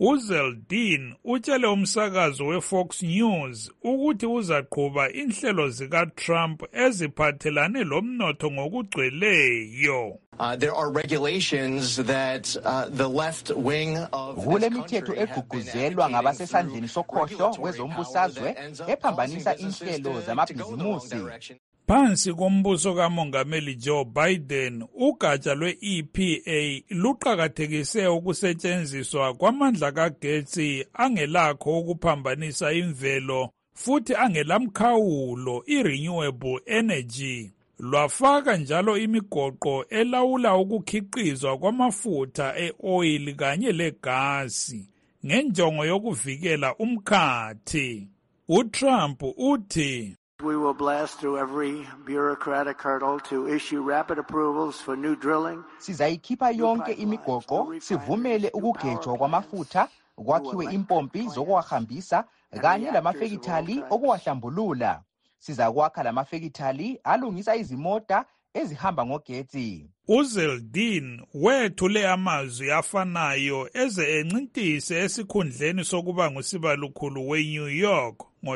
uZeldin utshele umsakazo weFox News ukuthi uzaqhuba inhlelo zikaTrump eziphathelane lomnotho ngokugcweleyo. There are regulations that the left wing of kulemithetho egqugquzelwa ngabasesandleni sokhohlo kwezombusazwe ephambanisa inhlelo zamabhizimusi. Phansi kombuso kaMongameli Joe Biden, ugatsha lwe-EPA luqakathekise ukusetshenziswa kwamandla kagetsi angelakho ukuphambanisa imvelo futhi angelamkhawulo i-renewable energy. Lwafaka njalo imigoqo elawula ukukhiqizwa kwamafutha e-oil kanye legasi ngenjongo yokuvikela umkhathi. uTrump uthi, We will blast through every bureaucratic hurdle to issue rapid approvals for new drilling. Sizayikhipha yonke imigoqo sivumele ukugejwa kwamafutha, kwakhiwe impompi zokuwahambisa kanye lamafekithali okuwahlambulula. Sizakwakha lamafekithali alungisa izimota ezihamba ngogetsi. uZeldin wethule amazwi afanayo eze encintise esikhundleni sokuba ngusibalukhulu weNew York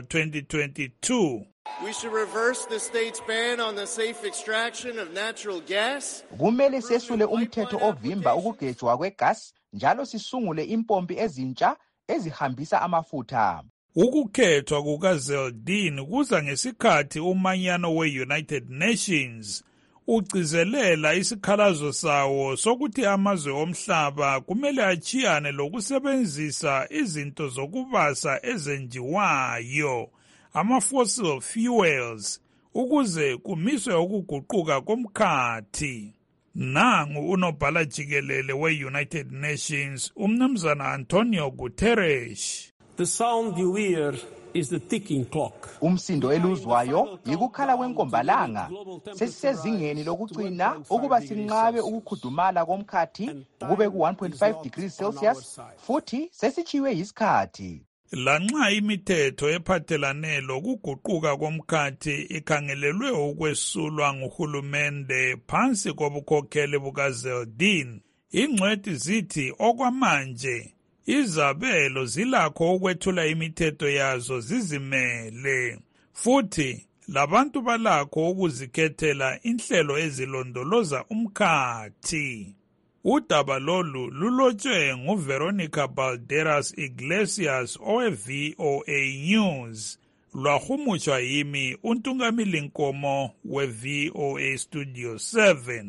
ngo-2022. We should reverse the state's ban on the safe extraction of natural gas. Kumele sesule umthetho ovimba ukugejwa kwegas njalo sisungule impompi ezintsha ezihambisa amafutha. Ukukhethwa kukaZeldin kuza ngesikhathi umanyano we-United Nations ugcizelela isikhalazo sawo sokuthi amazwe omhlaba kumele achiyane lokusebenzisa izinto zokubasa ezenjiwayo, ama-fossil fuels, ukuze kumiswe ukuguquka komkhathi. Nangu unobhala jikelele we-United Nations, umnumzana Antonio Guterres. The sound you hear is the ticking clock. Umsindo eluzwayo yikukhala kwenkombalanga. Sesisezingeni lokugcina ukuba sinqabe ukukhudumala komkhathi kube ku-1.5 degrees Celsius futhi sesichiwe yisikhathi. Lanxa imithetho ephathelane lokuguquka komkhathi ikhangelelwe ukwesulwa nguhulumende phansi kobukhokheli bukaZeldin, ingcwethi zithi okwamanje izabelo zilakho ukwethula imithetho yazo zizimele, futhi labantu balakho ukuzikhethela inhlelo ezilondoloza umkhathi. Udaba lolu lulotshwe nguVeronica Balderas Iglesias owe-VOA News. Lwahumutshwa yimi uNtungamili Nkomo we-VOA Studio 7.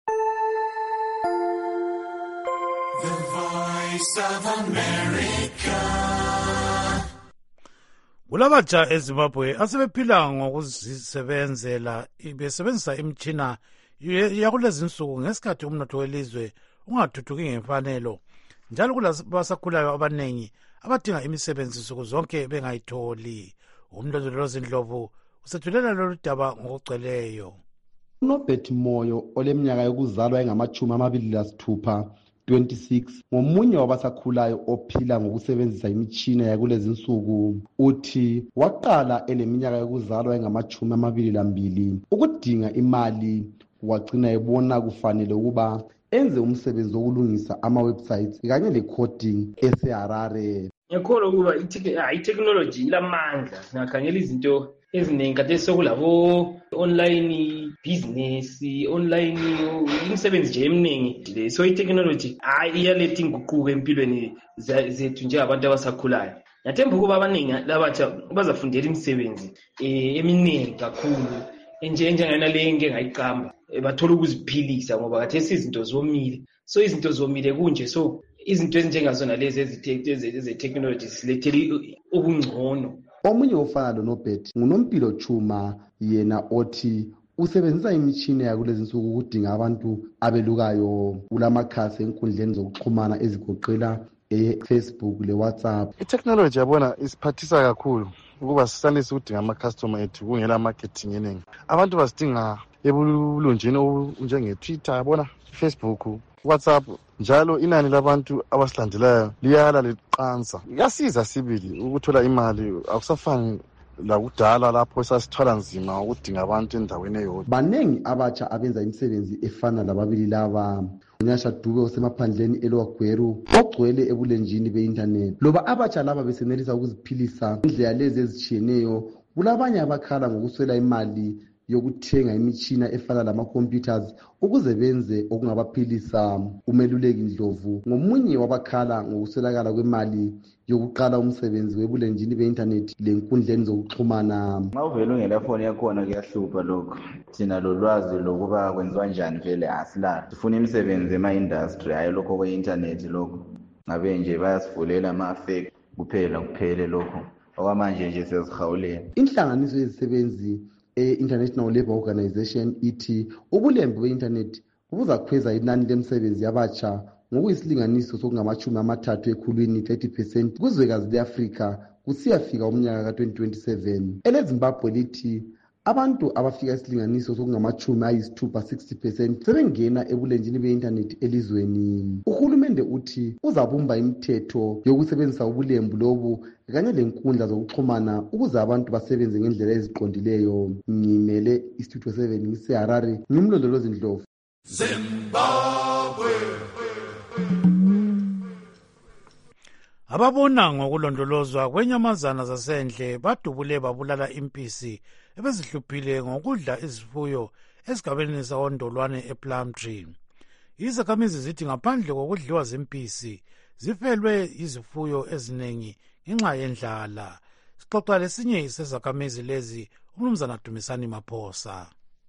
The Voice of America. Kulabatsha eZimbabwe asebephila ngokuzisebenzela besebenzisa imitshina yakulezi nsuku ngesikhathi umnotho welizwe ungathuthuki ngemfanelo, njalo kulabasakhulayo abanengi abadinga imisebenzi nsuku zonke bengayitholi. Umlondolozi Ndlovu usethulela lolu daba ngokugcweleyo. uNobert Moyo oleminyaka yokuzalwa engama-26 26 ngomunye wabasakhulayo ophila ngokusebenzisa imitshina yakulezi nsuku. Uthi waqala eneminyaka yokuzalwa engama-22 ukudinga imali, wagcina ebona kufanele ukuba enze umsebenzi wokulungisa ama-websites kanye le-coding eseHarare. Ngiyakholwa ukuba i-technology ilamandla. Singakhangela izinto eziningi kade sokulabo online business, online imisebenzi nje eminingi. So i-technology iyaletha inguquko empilweni zethu njengabantu abasakhulayo. Ngiyathemba ukuba abaningi labatsha bazafundela imisebenzi eminingi kakhulu enjengana le ngeke ngayiqamba, bathola ukuziphilisa ngoba khathesi izinto zomile. So izinto zomile kunje, so izinto ezinjengazona lezi eze-technology silethele ubungcono. Omunye ofana loNobet nguNompilo Chuma, yena othi usebenzisa imitshini yakulezi nsuku ukudinga abantu abelukayo kulamakhasi enkundleni zokuxhumana ezigoqela Facebook le-WhatsApp. I-technology yabona isiphathisa kakhulu ukuba sisanise ukudinga ama-customer ethu kungela marketing eningi. Abantu basidinga ebulunjini obunjenge-Twitter, yabona, Facebook, WhatsApp, njalo inani labantu abasilandelayo liyala liqansa. Yasiza sibili ukuthola imali, akusafani lakudala lapho sasithwala nzima ukudinga abantu endaweni eyodwa. Banengi abatsha abenza imisebenzi efana lababili laba. Nyasha Dube osemaphandleni eLwagweru ogcwele ebulenjini be-internet. Loba abatsha laba besenelisa ukuziphilisa indlela lezi ezitshiyeneyo, kulabanye abakhala ngokuswela imali yokuthenga imitshina efana lama-computers ukuze benze okungabaphilisa. Umeluleki Ndlovu ngomunye wabakhala ngokuswelakala kwemali yokuqala umsebenzi webulenjini be-internet lenkundleni zokuxhumana. Uma uvele ungelafoni yakhona kuyahlupha lokho. Thina lolwazi lokuba kwenziwa njani vele asilalo. Sifuna imisebenzi ema-industry, hayi lokho kwe-internet lokho. Ngabe nje bayasivulela ama-fake kuphele lokho. Okwamanje nje siyazihawulela. Inhlanganiso yezisebenzi International Labour Organization ithi ubulembu be-internet buzakhweza inani lemsebenzi yabatsha ngokuyisilinganiso sokungama-30 ekhulwini 30% kuzwekazi le-Afrika kusiyafika umnyaka ka-2027. EleZimbabwe lithi abantu abafika isilinganiso sokungama-60% sebengena ebulenjini be-internet elizweni. Uhulumende uthi uzabumba imithetho yokusebenzisa ubulembu lobu kanye lenkundla zokuxhumana ukuze abantu basebenze ngendlela eziqondileyo. Ngimele iStudio 7 ngiseHarare, ngimlondolozi Ndlovu. Zimbabwe. Ababona ngokulondolozwa kwenyamazana zasendle badubule babulala impisi ebezihluphile ngokudla izifuyo esigabeni sawoNdolwane ePlumtree. Izakhamizi zithi ngaphandle kokudliwa zimpisi zifelwe izifuyo eziningi ngenxa yendlala. Sixoxa lesinye sezakhamizi lezi, uMnumzana Dumisani Maphosa.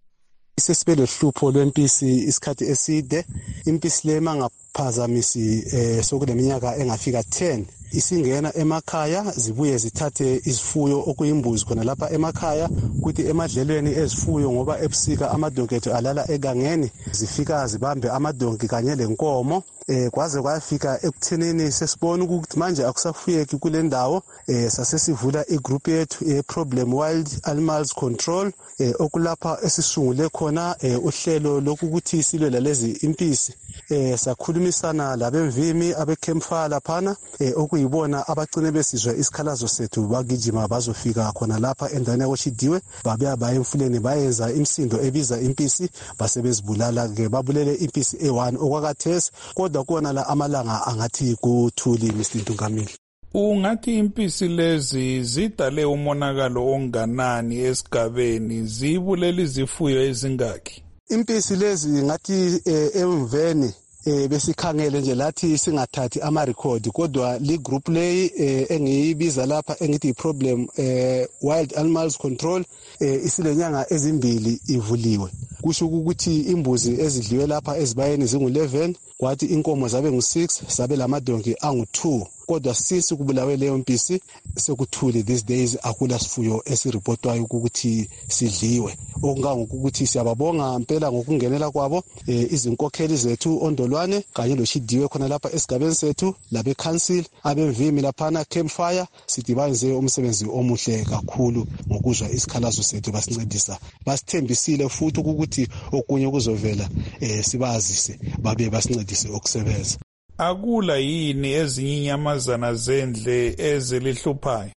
Sesibe lohlupho lwempisi isikhathi eside. Impisi le mangaphazamisi sokuleminyaka engafika 10 isingena emakhaya zibuye zithathe izifuyo okuyimbuzi khona lapha emakhaya, kuthi emadlelweni ezifuyo ngoba ebusika amadonki ethu alala egangeni, zifika zibambe amadonki kanye lenkomo. Kwaze kwafika ekuthenini sesibona ukuthi manje akusafuyeki kule ndawo, sasesivula igroup yethu ye-Problem Wild Animals Control okulapha esisungule khona uhlelo lokuthi silwe lalezi impisi. Sakhulumisana labemvimi abekhemfala laphana okuyibona abagcine besizwe isikhalazo sethu bagijima bazofika khona lapha endaweni yakoShidiwe, babuya baye emfuleni bayenza imsindo ebiza impisi basebezibulala ke babulele impisi e1 okwakathesi, kodwa kuona la amalanga angathi kuthuli Mr. Ntungamili. Ungathi impisi lezi zidale umonakalo onganani esigabeni, zibulele izifuyo ezingaki? Impisi lezi ngathi emveni besikhangele nje lathi singathathi ama-record, kodwa li group leyi engiyibiza lapha engithi i-Problem Wild Animals Control isilenyanga ezimbili ivuliwe. Kusho ukuthi imbuzi ezidliwe lapha ezibayeni zingu-11, kwathi inkomo zabe ngu-6, sabe lamadonki angu-2. Kodwa sisi kubulawe leyo mpisi sekuthuli these days, akula sifuyo esiripotwayo ukuthi sidliwe. Okungangokuthi siyababonga mpela ngokungenela kwabo izinkokheli zethu oNdolwane kanye loShidiwe khona lapha esigabeni sethu, labe council abemvimi laphana campfire, sithi bayenze umsebenzi omuhle kakhulu ngokuzwa isikhalazo sethu basincedisa. Basithembisile futhi ukuthi okunye kuzovela sibazise babe basincedise ukusebenza. Akula yini ezinye inyamazana zendle ezilihluphayo?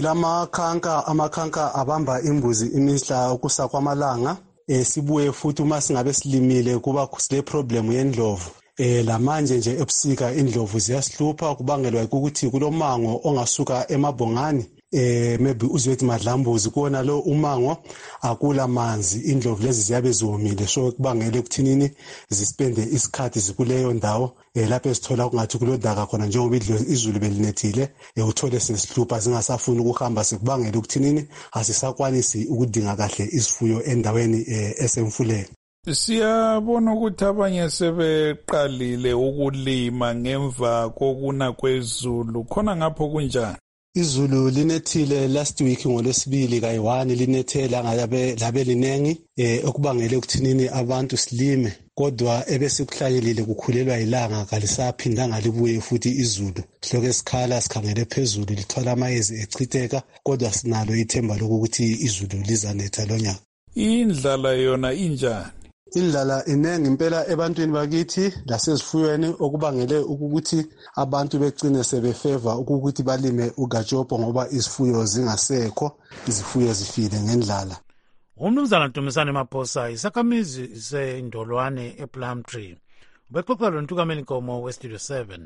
Amakhanka abamba imbuzi imihla ukusa kwamalanga. Sibuye futhi uma singabe silimile kuba sile problem yendlovu. Lamanje nje ebusika indlovu ziyasihlupha kubangelwa ukuthi kulomango ongasuka emabhongani. Maybe uzothi madlambuzi kuona lo umango akula manzi, indlovu lezi ziyabe ziwomile, so kubangele ukuthinini zispende isikhathi zikuleyo ndawo lapho esithola kungathi kulodaka khona njengoba izulu belinethile, uthole sesihlupha zingasafuni ukuhamba, sekubangela ukuthinini asisakwanisi ukudinga kahle isifuyo endaweni esemfuleni. Siyabona ukuthi abanye sebeqalile ukulima ngemva kokuna kwezulu. Khona ngapho kunjani? Izulu linethile last week ngolwesibili kayi-1 linethe labe linengi okubangele ukuthinini abantu silime kodwa ebesikuhlanyelile kukhulelwa ilanga kalisaphindanga libuye futhi izulu. Sihloko esikhala sikhangele phezulu lithwala amayezi echitheka kodwa sinalo ithemba lokuthi izulu lizanetha lonyaka. Indlala yona injani? Indlala inengi impela ebantwini bakithi lasezifuyweni okubangele ukuthi abantu begcine sebefeva ukuthi balime ugajopo ngoba izifuyo zingasekho, izifuyo zifile ngendlala. Umnumzana Ntumisane Maphosa isakhamizi seNdolwane ePlumtree ubexoxa loNtukameni Nkomo weStudio 7.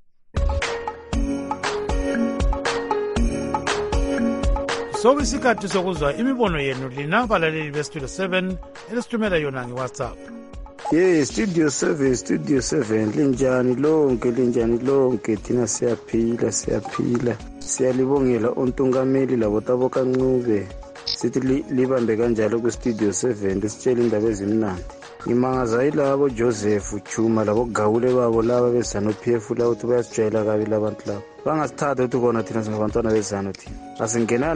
Sokuyisikhathi sokuzwa imibono yenu lina balaleli beStudio 7 elesithumela yona ngeWhatsApp. Studio 7 linjani lonke thina siyaphila siyalibongela ontungameli labotabo kancube sithi libambe kanjalo kuStudio 7 sitshela indaba ezimnandi. Ngimangaza yilabo Joseph Chuma labo Gawule babo laba bezano PF la ukuthi bayasitshela kabi labantu labo. Bangasithatha ukuthi bona thina singabantwana bezano thina. Asingena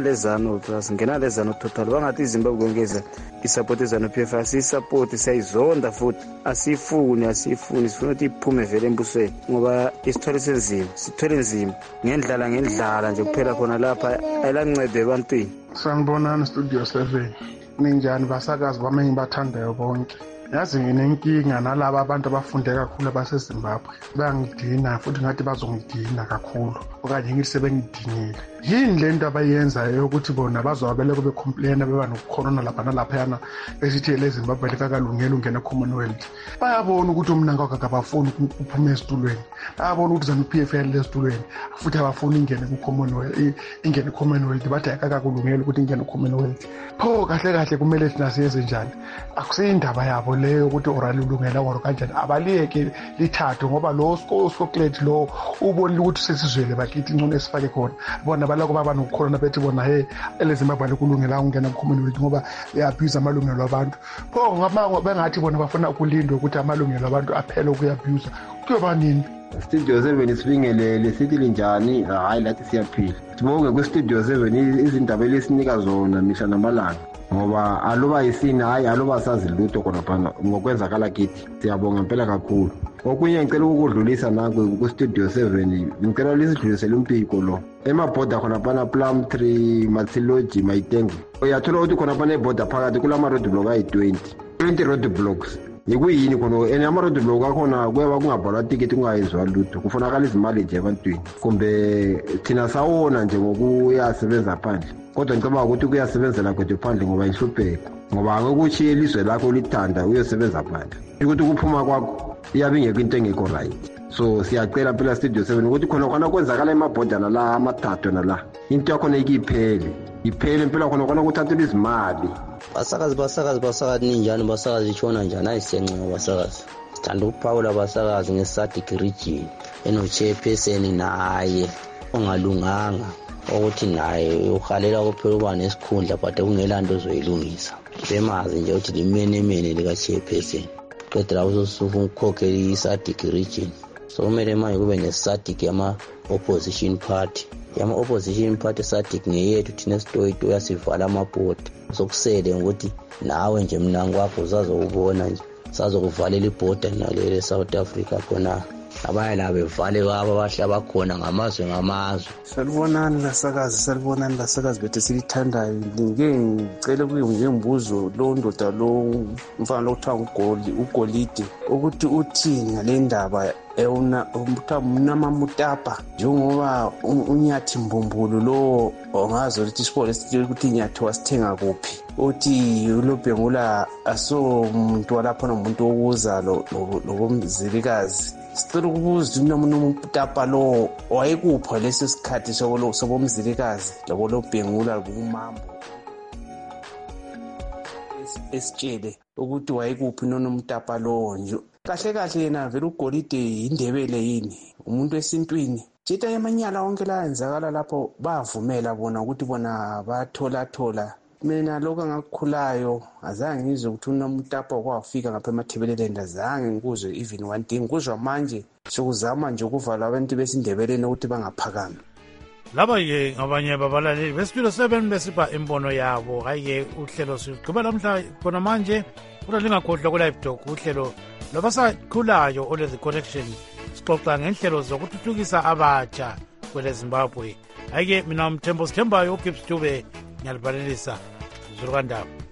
lezano total bangathi iZimbabwe ngeza isupport ezano PF asisupport sayizonda futhi asifuni sifuna ukuthi iphume vele embusweni ngoba sithole nzima ngendlala nje kuphela khona lapha ayelancede ebantwini. Sanibonani Studio 7 ninjani basakazi bami engibathandayo bonke. Yazi nginenkinga nalabo abantu abafunde kakhulu abaseZimbabwe bangidina futhi ngathi bazongidina kakhulu okanye ngithi sebengidinile. Yini lento abayenzayo ukuthi bona bazobeleko becomplain beba nokukhona lapha nalaphayana besithi leZimbabwe likakalungela ungena eCommonwealth. Bayabona ukuthi umnanga akabafuni ukuphuma esitulweni. Bayabona ukuthi ZANU-PF lesitulweni futhi abafuni ingene eCommonwealth bathi akakulungela ukuthi ingene eCommonwealth. Pho kahle kumele thina siyenze njani? Akusindaba yabo leyo ukuthi orali ulungela ngoro kanjani abaliyeke lithathu ngoba lo Scotland lo ubonile ukuthi sesizwele bakithi ingcono esifake khona bona balako baba nokukhona bethi bona eleZimbabwe kulungela ungena eCommonwealth ngoba uyabuse amalungelo abantu. Pho ngama bengathi bona bafuna ukulindwa ukuthi amalungelo abantu aphele ukuyabuse kuyoba nini? Studio 7 sibingelele sithi linjani? Hayi lathi siyaphila. Sibonge kuStudio 7 izindaba lesinika zona mihla namalanga ngoba aluba yisini hayi aluba sazi lutho khona phana ngokwenzakala kithi. Siyabonga impela kakhulu. Okunye ngicela ukudlulisa nanku kuStudio 7 ngicela lisidlulisele umpiko lo emaborder khona phana Plumtree, Matsiloji, Maitengu. Uyathola ukuthi khona phana eborder phakathi kulama road block ayi20 road blocks. Yikuyini khona ama road block akhona kweba kungabhalwa ticket kungayizwa lutho kufunakala izimali nje ebantwini kumbe thina sawona nje ngokuyasebenza phandle kodwa ngicabanga ukuthi kuyasebenzela kodwa phandle ngoba inhlupheko ngoba akukuthi elizwe lakho lithanda uyosebenza phandle ukuthi kuphuma kwakho iyabingeka into engekho right. So siyacela phela Studio 7 ukuthi khona kwenzakala emaborder la amathathu nala into yakho iphele impela khona kuthathela izimali. Basakazi ninjani basakazi itshona njani ayisencinga basakazi sithanda ukuphawula basakazi ngeSADC region eno-chairperson naye ongalunganga ukuthi naye uhalela kuphela uba nesikhundla but kungela nto zoyilungisa bemazi nje ukuthi limenemene lika-chairperson qedela uzosufuna ukukhokhela iSADC region. So kumele manje kube neSADC yama-opposition party yama-opposition party SADC ngeyethu thina sitoyito yasivala amabhodi sokusele ukuthi nawe nje mnango wakho uzazokubona nje sazokuvalela ibhoda nalele South Africa khona abanye la bevale baba bahlaba khona ngamazwe. Salibonani lasakazi bethu silithandayo. Ngicela ngimbuzo lo ndoda lo mfana lokuthiwa uGolide ukuthi uthini ngale ndaba mnamamutapa njengoba unyathi mbumbulu lo ongazi ukuthi isipolo ukuthi inyathi wasithenga kuphi uthi uLobhengula asomuntu walapho nomuntu wokuza lobomzilikazi. Sicela ukubuza unomutapa lo wayekupha lesi sikhathi sobomzilikazi loBhengula kumambo esitshele ukuthi wayekuphi nonomutapa lo nje kahle yena vele uGolide indebele yini umuntu esintwini tshita emanyala onke la yenzakala lapho bavumela bona ukuthi bona bathola mina lokho engakukhulayo azange ngizwe ukuthi uNomtapa kwafika ngapha eMathebeleleni, azange ngikuzwe even one thing. Kuzwa manje sokuzama nje ukuvala abantu besindebeleni ukuthi bangaphakami. Laba-ke ngabanye babalaleli beStudio 7 besipha imbono yabo. Hayi-ke uhlelo sigqibela mhla khona manje kodwa lingakhohlwa ku-Live Talk, uhlelo lwabasakhulayo ole-The Connection. Sixoxa ngenhlelo zokuthuthukisa abatsha kwele Zimbabwe. Hayi-ke mina Mthembo Sithembayo, uGibbs Dube ngiyalibalelisa Zulu kaNdaba.